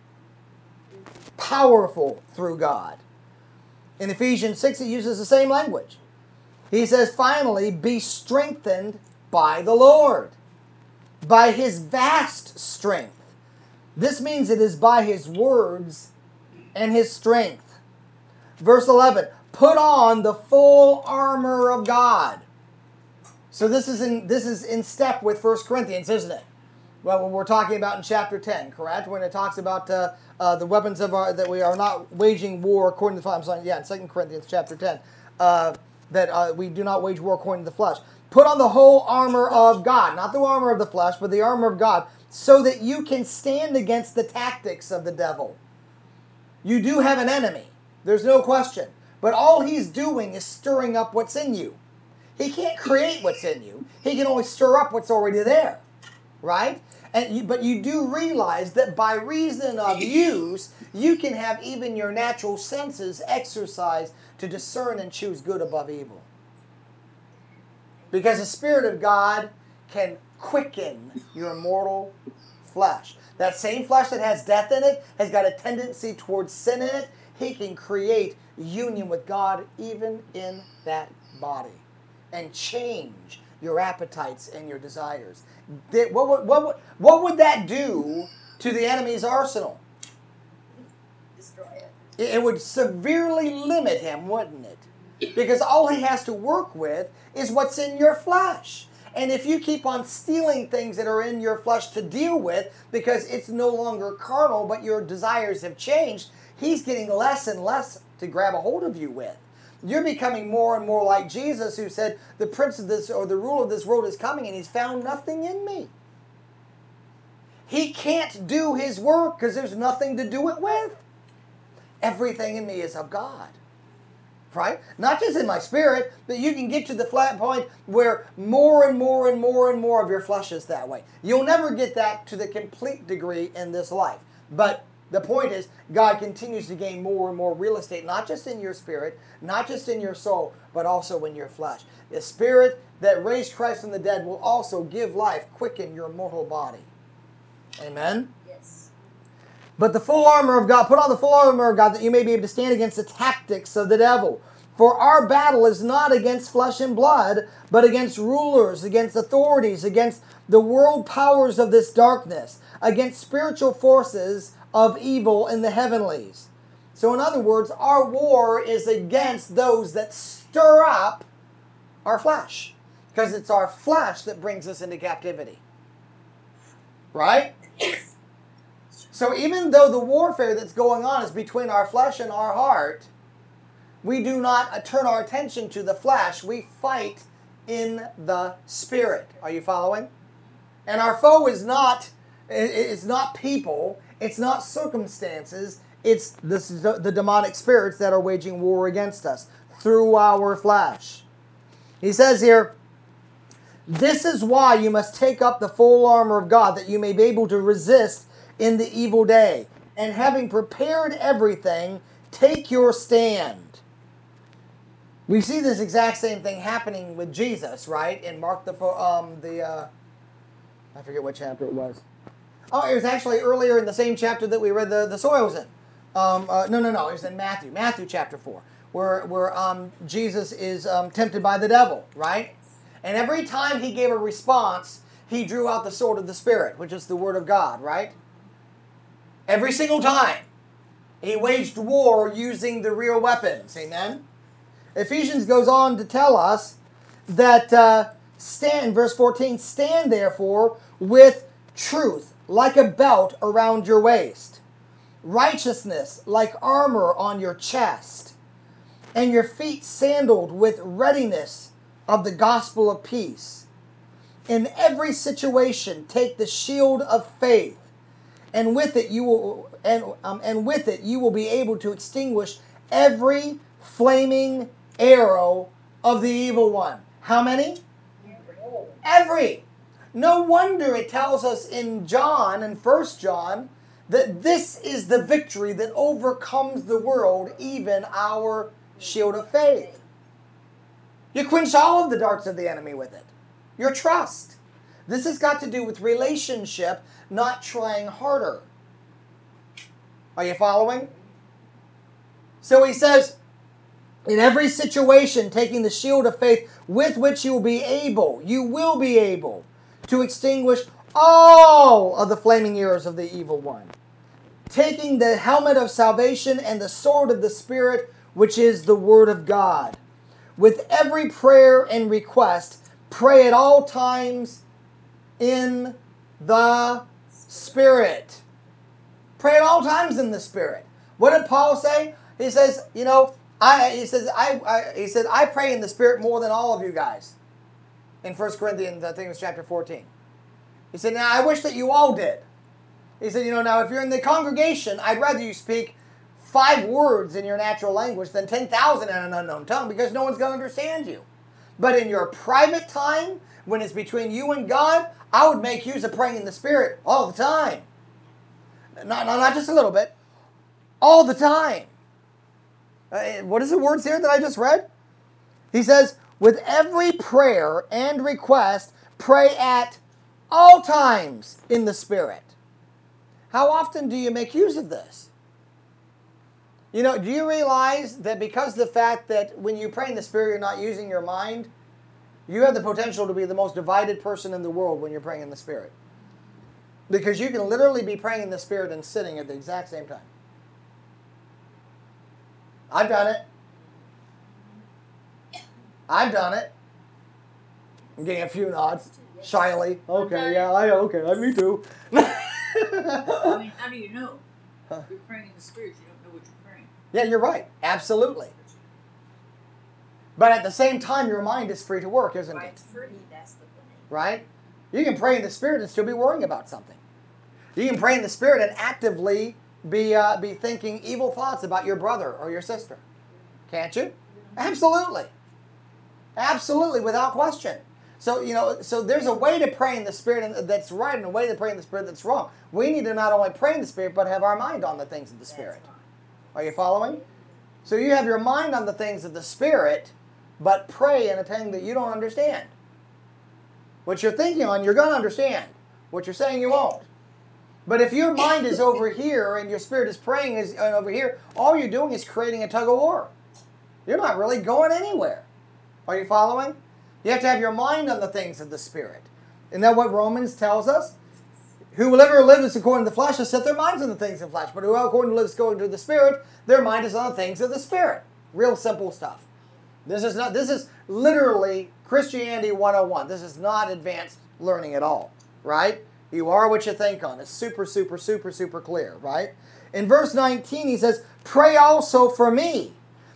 Powerful through God. In Ephesians 6, it uses the same language. He says, "Finally, be strengthened by the Lord, by His vast strength." This means it is by His words and His strength. Verse 11, "Put on the full armor of God." So this is in step with 1 Corinthians, isn't it? Well, when we're talking about in chapter 10, correct? When it talks about the weapons of that we are not waging war according to the flesh. In 2 Corinthians chapter 10, that we do not wage war according to the flesh. Put on the whole armor of God, not the armor of the flesh, but the armor of God, so that you can stand against the tactics of the devil. You do have an enemy, there's no question, but all he's doing is stirring up what's in you. He can't create what's in you. He can only stir up what's already there, right? But you do realize that by reason of use, you can have even your natural senses exercised to discern and choose good above evil. Because the Spirit of God can quicken your mortal flesh. That same flesh that has death in it has got a tendency towards sin in it. He can create union with God even in that body and change your appetites and your desires. What would that do to the enemy's arsenal? Destroy it. It would severely limit him, wouldn't it? Because all he has to work with is what's in your flesh. And if you keep on stealing things that are in your flesh to deal with, because it's no longer carnal, but your desires have changed, he's getting less and less to grab a hold of you with. You're becoming more and more like Jesus, who said, "The prince of this, or the ruler of this world is coming, and he's found nothing in me." He can't do his work because there's nothing to do it with. Everything in me is of God. Right? Not just in my spirit, but you can get to the flat point where more and more and more and more of your flesh is that way. You'll never get that to the complete degree in this life. But the point is, God continues to gain more and more real estate, not just in your spirit, not just in your soul, but also in your flesh. The Spirit that raised Christ from the dead will also give life, quicken your mortal body. Amen? Yes. But the full armor of God, put on the full armor of God that you may be able to stand against the tactics of the devil. For our battle is not against flesh and blood, but against rulers, against authorities, against the world powers of this darkness, against spiritual forces of evil in the heavenlies. So in other words, our war is against those that stir up our flesh. Because it's our flesh that brings us into captivity. Right? So even though the warfare that's going on is between our flesh and our heart, we do not turn our attention to the flesh. We fight in the Spirit. Are you following? And our foe is not people. It's not circumstances. It's the demonic spirits that are waging war against us through our flesh. He says here, this is why you must take up the full armor of God, that you may be able to resist in the evil day. And having prepared everything, take your stand. We see this exact same thing happening with Jesus, right? In Mark I forget what chapter it was. Oh, it was actually earlier in the same chapter that we read the soils in. No. It was in Matthew chapter 4, where Jesus is tempted by the devil, right? And every time he gave a response, he drew out the sword of the Spirit, which is the Word of God, right? Every single time. He waged war using the real weapons, amen? Ephesians goes on to tell us that, verse 14, stand therefore with truth like a belt around your waist, righteousness like armor on your chest, and your feet sandaled with readiness of the gospel of peace. In every situation, take the shield of faith, and with it you will be able to extinguish every flaming arrow of the evil one. How many? Every. No wonder it tells us in 1 John, that this is the victory that overcomes the world, even our shield of faith. You quench all of the darts of the enemy with it. Your trust. This has got to do with relationship, not trying harder. Are you following? So he says, in every situation, taking the shield of faith with which you will be able to extinguish all of the flaming arrows of the evil one. Taking the helmet of salvation and the sword of the Spirit, which is the Word of God. With every prayer and request, pray at all times in the Spirit. Pray at all times in the Spirit. What did Paul say? He says, I pray in the Spirit more than all of you guys. In 1 Corinthians, I think it was chapter 14. He said, now I wish that you all did. He said, now if you're in the congregation, I'd rather you speak 5 words in your natural language than 10,000 in an unknown tongue, because no one's going to understand you. But in your private time, when it's between you and God, I would make use of praying in the Spirit all the time. Not just a little bit. All the time. What is the words here that I just read? He says, with every prayer and request, pray at all times in the Spirit. How often do you make use of this? Do you realize that because of the fact that when you pray in the Spirit, you're not using your mind, you have the potential to be the most divided person in the world when you're praying in the Spirit. Because you can literally be praying in the Spirit and sitting at the exact same time. I've done it. I'm getting a few nods, shyly. Okay, me too. I mean, how do you know? You're praying in the Spirit, you don't know what you're praying. Yeah, you're right. Absolutely. But at the same time, your mind is free to work, isn't it? It's free, that's the thing. Right? You can pray in the Spirit and still be worrying about something. You can pray in the Spirit and actively be thinking evil thoughts about your brother or your sister. Can't you? Absolutely. Absolutely, without question. So, so there's a way to pray in the Spirit that's right and a way to pray in the Spirit that's wrong. We need to not only pray in the Spirit, but have our mind on the things of the Spirit. Are you following? So you have your mind on the things of the Spirit, but pray in a thing that you don't understand. What you're thinking on, you're going to understand. What you're saying, you won't. But if your mind is over here and your spirit is praying over here, all you're doing is creating a tug of war. You're not really going anywhere. Are you following? You have to have your mind on the things of the Spirit. Isn't that what Romans tells us? Whoever lives according to the flesh has set their minds on the things of the flesh. But whoever lives according to the Spirit, their mind is on the things of the Spirit. Real simple stuff. This is literally Christianity 101. This is not advanced learning at all. Right? You are what you think on. It's super, super, super, super clear. Right? In verse 19 he says, pray also for me,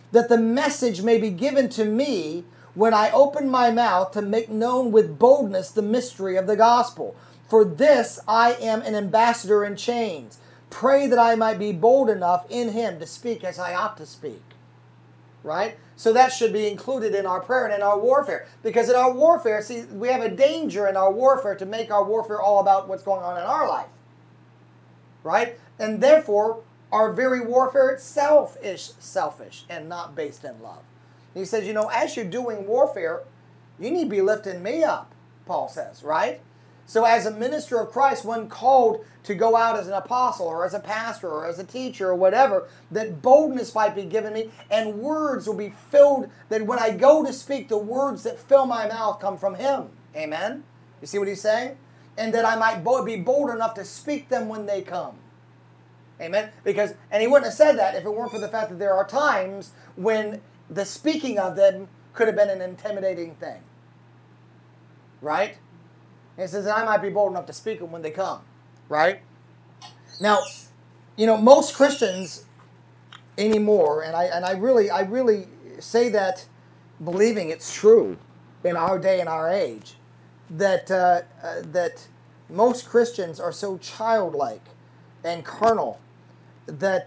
that the message may be given to me when I open my mouth to make known with boldness the mystery of the gospel. For this I am an ambassador in chains. Pray that I might be bold enough in him to speak as I ought to speak. Right? So that should be included in our prayer and in our warfare. Because in our warfare, see, we have a danger in our warfare to make our warfare all about what's going on in our life. Right? And therefore, our very warfare itself is selfish and not based in love. He says, you know, as you're doing warfare, you need to be lifting me up, Paul says, right? So as a minister of Christ, when called to go out as an apostle or as a pastor or as a teacher or whatever, that boldness might be given me and words will be filled, that when I go to speak, the words that fill my mouth come from him. Amen? You see what he's saying? And that I might be bold enough to speak them when they come. Amen? Because, and he wouldn't have said that if it weren't for the fact that there are times when the speaking of them could have been an intimidating thing. Right? And he says that I might be bold enough to speak them when they come. Right? Now, you know, most Christians anymore, and I really say that believing it's true in our day and our age, that that most Christians are so childlike and carnal that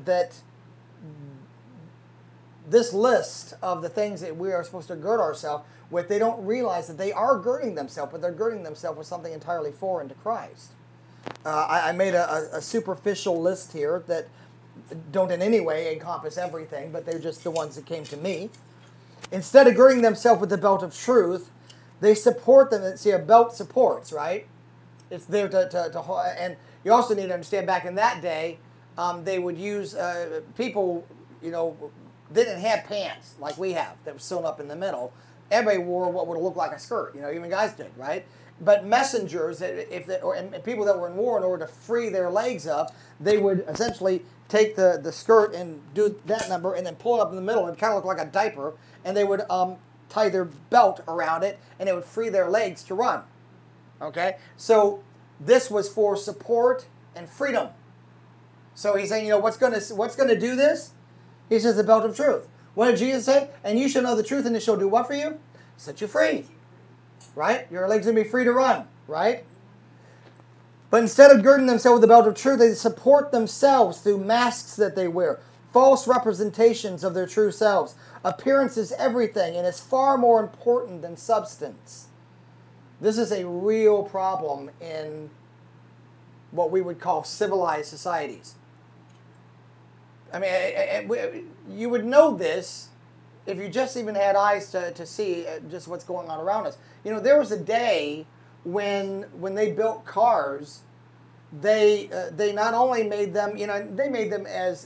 this list of the things that we are supposed to gird ourselves with, they don't realize that they are girding themselves, but they're girding themselves with something entirely foreign to Christ. I made a superficial list here that don't in any way encompass everything, but they're just the ones that came to me. Instead of girding themselves with the belt of truth, they support them. See, a belt supports, right? It's there to and you also need to understand back in that day, they would use, people, you know, didn't have pants like we have that was sewn up in the middle. Everybody wore what would look like a skirt, you know, even guys did, right? But messengers, and people that were in war, in order to free their legs up, they would essentially take the skirt and do that number and then pull it up in the middle and kind of look like a diaper, and they would tie their belt around it, and it would free their legs to run. Okay? So this was for support and freedom. So he's saying, you know, what's going to do this? He says the belt of truth. What did Jesus say? And you shall know the truth, and it shall do what for you? Set you free. Right? Your legs will be free to run. Right? But instead of girding themselves with the belt of truth, they support themselves through masks that they wear. False representations of their true selves. Appearance is everything, and it's far more important than substance. This is a real problem in what we would call civilized societies. I mean, you would know this if you just even had eyes to see just what's going on around us. You know, there was a day when they built cars, they not only made them, you know, they made them as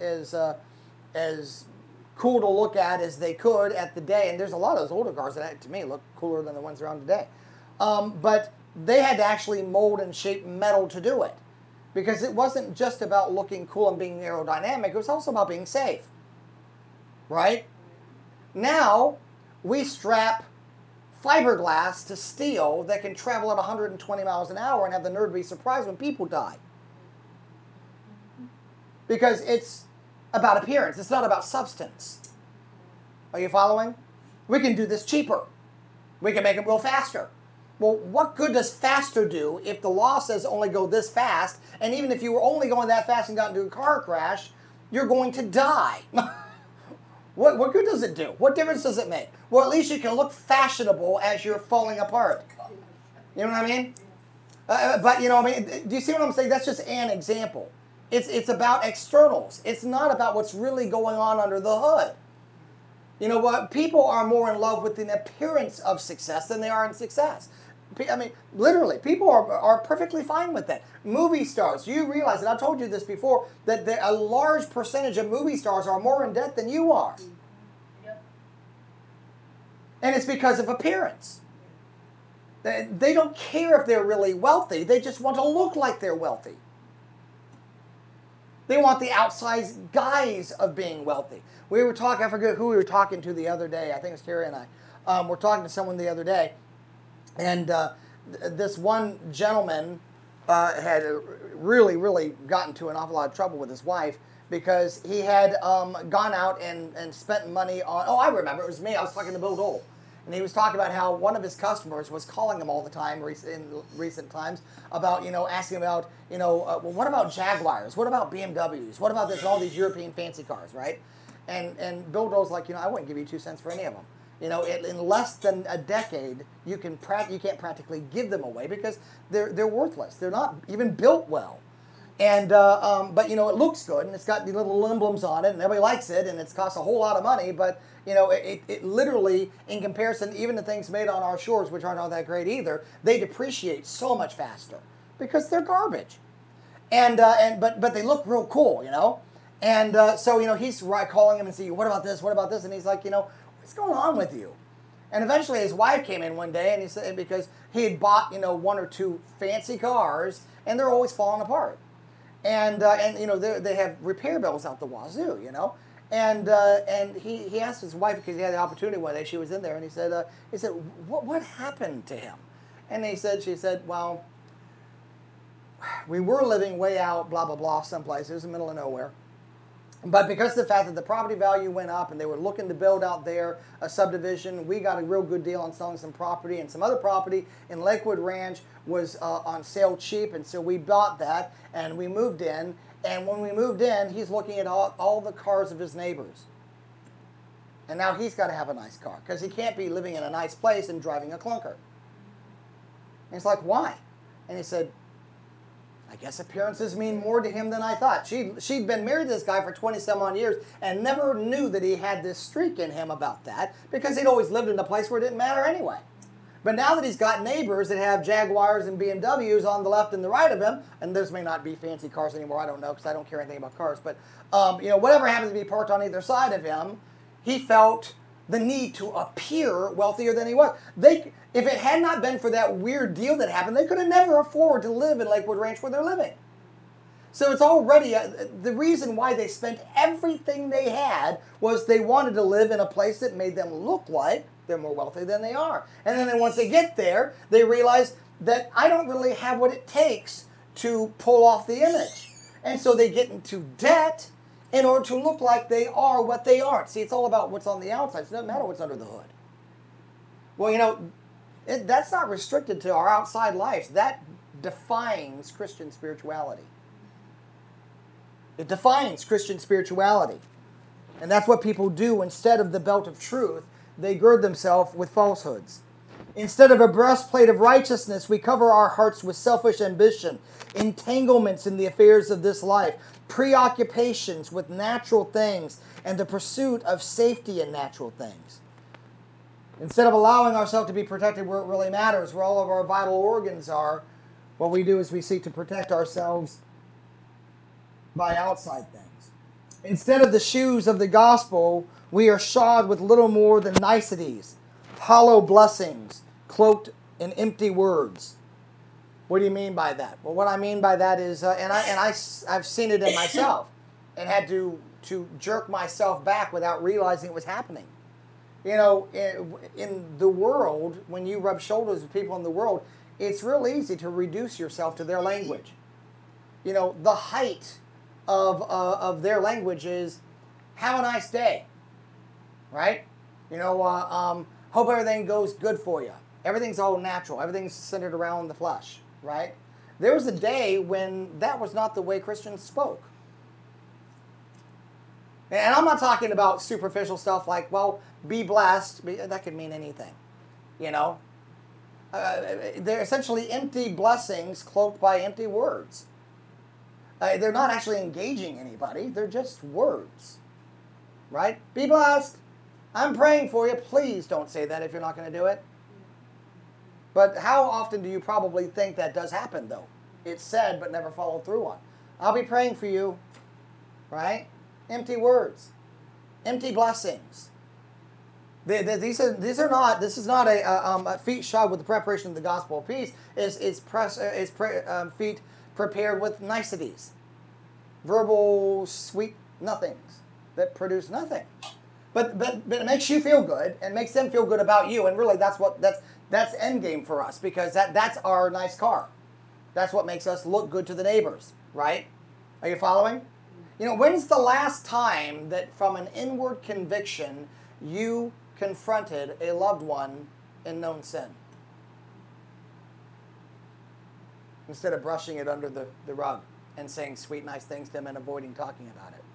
cool to look at as they could at the day. And there's a lot of those older cars that, to me, look cooler than the ones around today. But they had to actually mold and shape metal to do it. Because it wasn't just about looking cool and being aerodynamic. It was also about being safe. Right? Now, we strap fiberglass to steel that can travel at 120 miles an hour and have the nerve to be surprised when people die. Because it's about appearance. It's not about substance. Are you following? We can do this cheaper. We can make them go faster. Well, what good does faster do if the law says only go this fast, and even if you were only going that fast and got into a car crash, you're going to die? What good does it do? What difference does it make? Well, at least you can look fashionable as you're falling apart. You know what I mean? But, you know, I mean, do you see what I'm saying? That's just an example. It's about externals. It's not about what's really going on under the hood. You know what? People are more in love with the appearance of success than they are in success. I mean, literally, people are perfectly fine with that. Movie stars, you realize, and I've told you this before, that a large percentage of movie stars are more in debt than you are. Yep. And it's because of appearance. They don't care if they're really wealthy. They just want to look like they're wealthy. They want the outside guise of being wealthy. We were talking, I forget who we were talking to the other day. I think it was Terry and I. We're talking to someone the other day. And this one gentleman had really gotten to an awful lot of trouble with his wife because he had gone out and spent money on, oh, I remember, it was me, I was talking to Bill Dole. And he was talking about how one of his customers was calling him all the time in recent times about, asking about, well, what about Jaguars? What about BMWs? What about this? All these European fancy cars, right? And Bill Dole's like, I wouldn't give you 2 cents for any of them. In less than a decade, you can't practically give them away because they're worthless. They're not even built well. And but it looks good and it's got the little emblems on it and everybody likes it and it's cost a whole lot of money, but it literally, in comparison, even to things made on our shores, which aren't all that great either, they depreciate so much faster because they're garbage. But they look real cool, And so he's calling him and saying, what about this? What about this? And he's like, what's going on with you? And eventually his wife came in one day and he said, because he had bought 1 or 2 fancy cars and they're always falling apart. And they have repair bills out the wazoo, And he asked his wife, because he had the opportunity one day, she was in there, and he said, what happened to him? And she said, well, we were living way out, blah, blah, blah, someplace. It was in the middle of nowhere. But because of the fact that the property value went up and they were looking to build out there a subdivision, we got a real good deal on selling some property, and some other property in Lakewood Ranch was on sale cheap, and so we bought that and we moved in. And when we moved in, he's looking at all the cars of his neighbors. And now he's got to have a nice car because he can't be living in a nice place and driving a clunker. And it's like, why? And he said, I guess appearances mean more to him than I thought. She'd been married to this guy for 20-some odd years and never knew that he had this streak in him about that because he'd always lived in a place where it didn't matter anyway. But now that he's got neighbors that have Jaguars and BMWs on the left and the right of him, and those may not be fancy cars anymore, I don't know because I don't care anything about cars, but whatever happens to be parked on either side of him, he felt the need to appear wealthier than he was. If it had not been for that weird deal that happened, they could have never afforded to live in Lakewood Ranch where they're living. So it's already, the reason why they spent everything they had was they wanted to live in a place that made them look like they're more wealthy than they are. And then once they get there, they realize that I don't really have what it takes to pull off the image. And so they get into debt in order to look like they are what they aren't. See, it's all about what's on the outside. It doesn't matter what's under the hood. Well, that's not restricted to our outside lives. That defines Christian spirituality. It defines Christian spirituality. And that's what people do. Instead of the belt of truth, they gird themselves with falsehoods. Instead of a breastplate of righteousness, we cover our hearts with selfish ambition, entanglements in the affairs of this life, preoccupations with natural things, and the pursuit of safety in natural things. Instead of allowing ourselves to be protected where it really matters, where all of our vital organs are, what we do is we seek to protect ourselves by outside things. Instead of the shoes of the gospel, we are shod with little more than niceties, hollow blessings, cloaked in empty words. What do you mean by that? Well, what I mean by that is, I've seen it in myself, and had to jerk myself back without realizing it was happening. In the world, when you rub shoulders with people in the world, it's real easy to reduce yourself to their language. The height of their language is, have a nice day, right? Hope everything goes good for you. Everything's all natural. Everything's centered around the flesh, right? There was a day when that was not the way Christians spoke. And I'm not talking about superficial stuff like, well, be blessed. That could mean anything, They're essentially empty blessings cloaked by empty words. They're not actually engaging anybody. They're just words, right? Be blessed. I'm praying for you. Please don't say that if you're not going to do it. But how often do you probably think that does happen, though? It's said but never followed through on. I'll be praying for you, right? Empty words, empty blessings. This is not a feet shod with the preparation of the gospel of peace. Feet prepared with niceties, verbal sweet nothings that produce nothing. But it makes you feel good and makes them feel good about you, and really that's end game for us, because that's our nice car. That's what makes us look good to the neighbors, right? Are you following? When's the last time that from an inward conviction you confronted a loved one in known sin? Instead of brushing it under the rug and saying sweet, nice things to them and avoiding talking about it.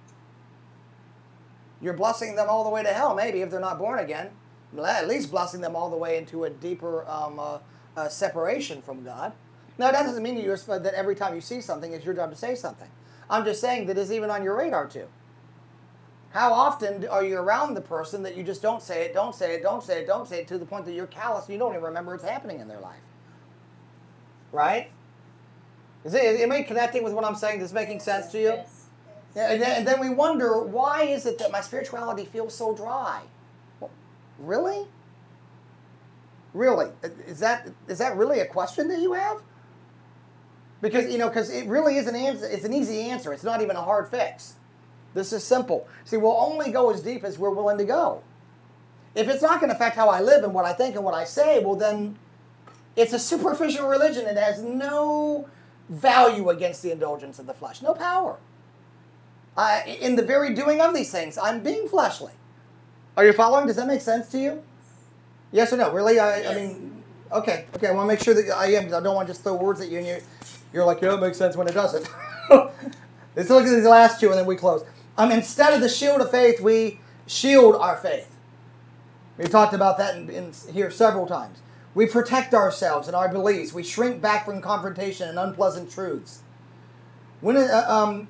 You're blessing them all the way to hell, maybe, if they're not born again. At least blessing them all the way into a deeper separation from God. Now, that doesn't mean that every time you see something, it's your job to say something. I'm just saying that it's even on your radar, too. How often are you around the person that you just don't say it, don't say it, don't say it, don't say it, to the point that you're callous and you don't even remember it's happening in their life? Right? Am I connecting with what I'm saying? Is this making sense to you? Yes. Yeah, and then we wonder, why is it that my spirituality feels so dry? Well, really? Really? Is that really a question that you have? Because it really is an answer. It's an easy answer. It's not even a hard fix. This is simple. See, we'll only go as deep as we're willing to go. If it's not going to affect how I live and what I think and what I say, well then, it's a superficial religion. It has no value against the indulgence of the flesh. No power. In the very doing of these things, I'm being fleshly. Are you following? Does that make sense to you? Yes or no? Really? I mean, okay. I want to make sure that I am, because I don't want to just throw words at you and you're like, yeah, it makes sense when it doesn't. Let's look at these last two and then we close. Instead of the shield of faith, we shield our faith. We've talked about that in here several times. We protect ourselves and our beliefs. We shrink back from confrontation and unpleasant truths. When is the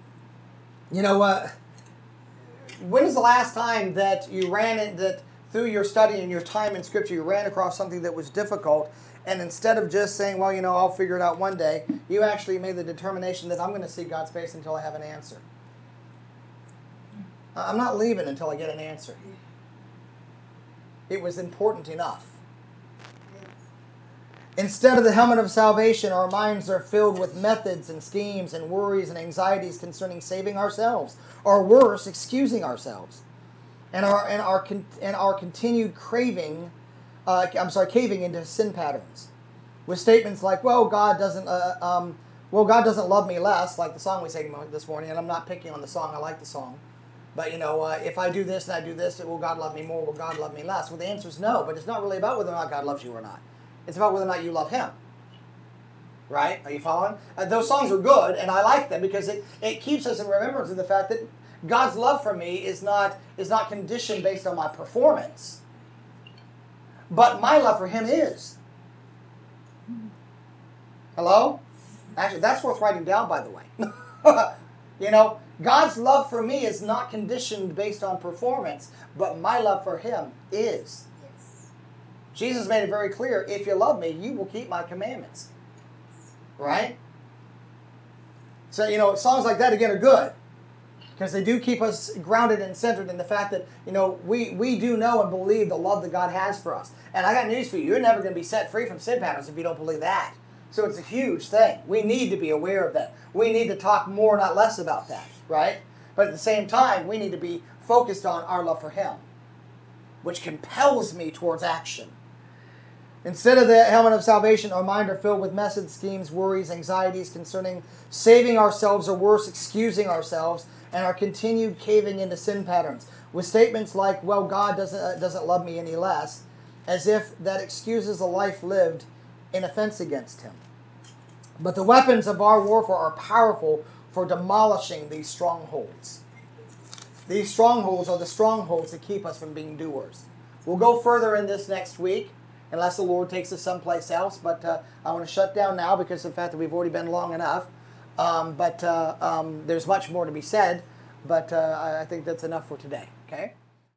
last time that you that through your study and your time in Scripture, you ran across something that was difficult, and instead of just saying, well, I'll figure it out one day, you actually made the determination that I'm going to seek God's face until I have an answer. I'm not leaving until I get an answer. It was important enough. Instead of the helmet of salvation, our minds are filled with methods and schemes and worries and anxieties concerning saving ourselves, or worse, excusing ourselves, and our continued caving into sin patterns, with statements like, "Well, God doesn't love me less," like the song we sang this morning. And I'm not picking on the song; I like the song. But if I do this and I do this, will God love me more? Will God love me less? Well, the answer is no. But it's not really about whether or not God loves you or not. It's about whether or not you love Him. Right? Are you following? Those songs are good, and I like them because it keeps us in remembrance of the fact that God's love for me is not conditioned based on my performance, but my love for Him is. Hello? Actually, that's worth writing down, by the way. God's love for me is not conditioned based on performance, but my love for Him is. Jesus made it very clear, if you love me, you will keep my commandments. Right? So, songs like that, again, are good. Because they do keep us grounded and centered in the fact that, we do know and believe the love that God has for us. And I got news for you. You're never going to be set free from sin patterns if you don't believe that. So it's a huge thing. We need to be aware of that. We need to talk more, not less about that. Right? But at the same time, we need to be focused on our love for Him, which compels me towards action. Instead of the helmet of salvation, our mind are filled with methods, schemes, worries, anxieties concerning saving ourselves, or worse, excusing ourselves, and our continued caving into sin patterns, with statements like, well, God doesn't love me any less, as if that excuses a life lived in offense against Him. But the weapons of our warfare are powerful for demolishing these strongholds. These strongholds are the strongholds that keep us from being doers. We'll go further in this next week, unless the Lord takes us someplace else. But I want to shut down now because of the fact that we've already been long enough. But there's much more to be said. But I think that's enough for today. Okay?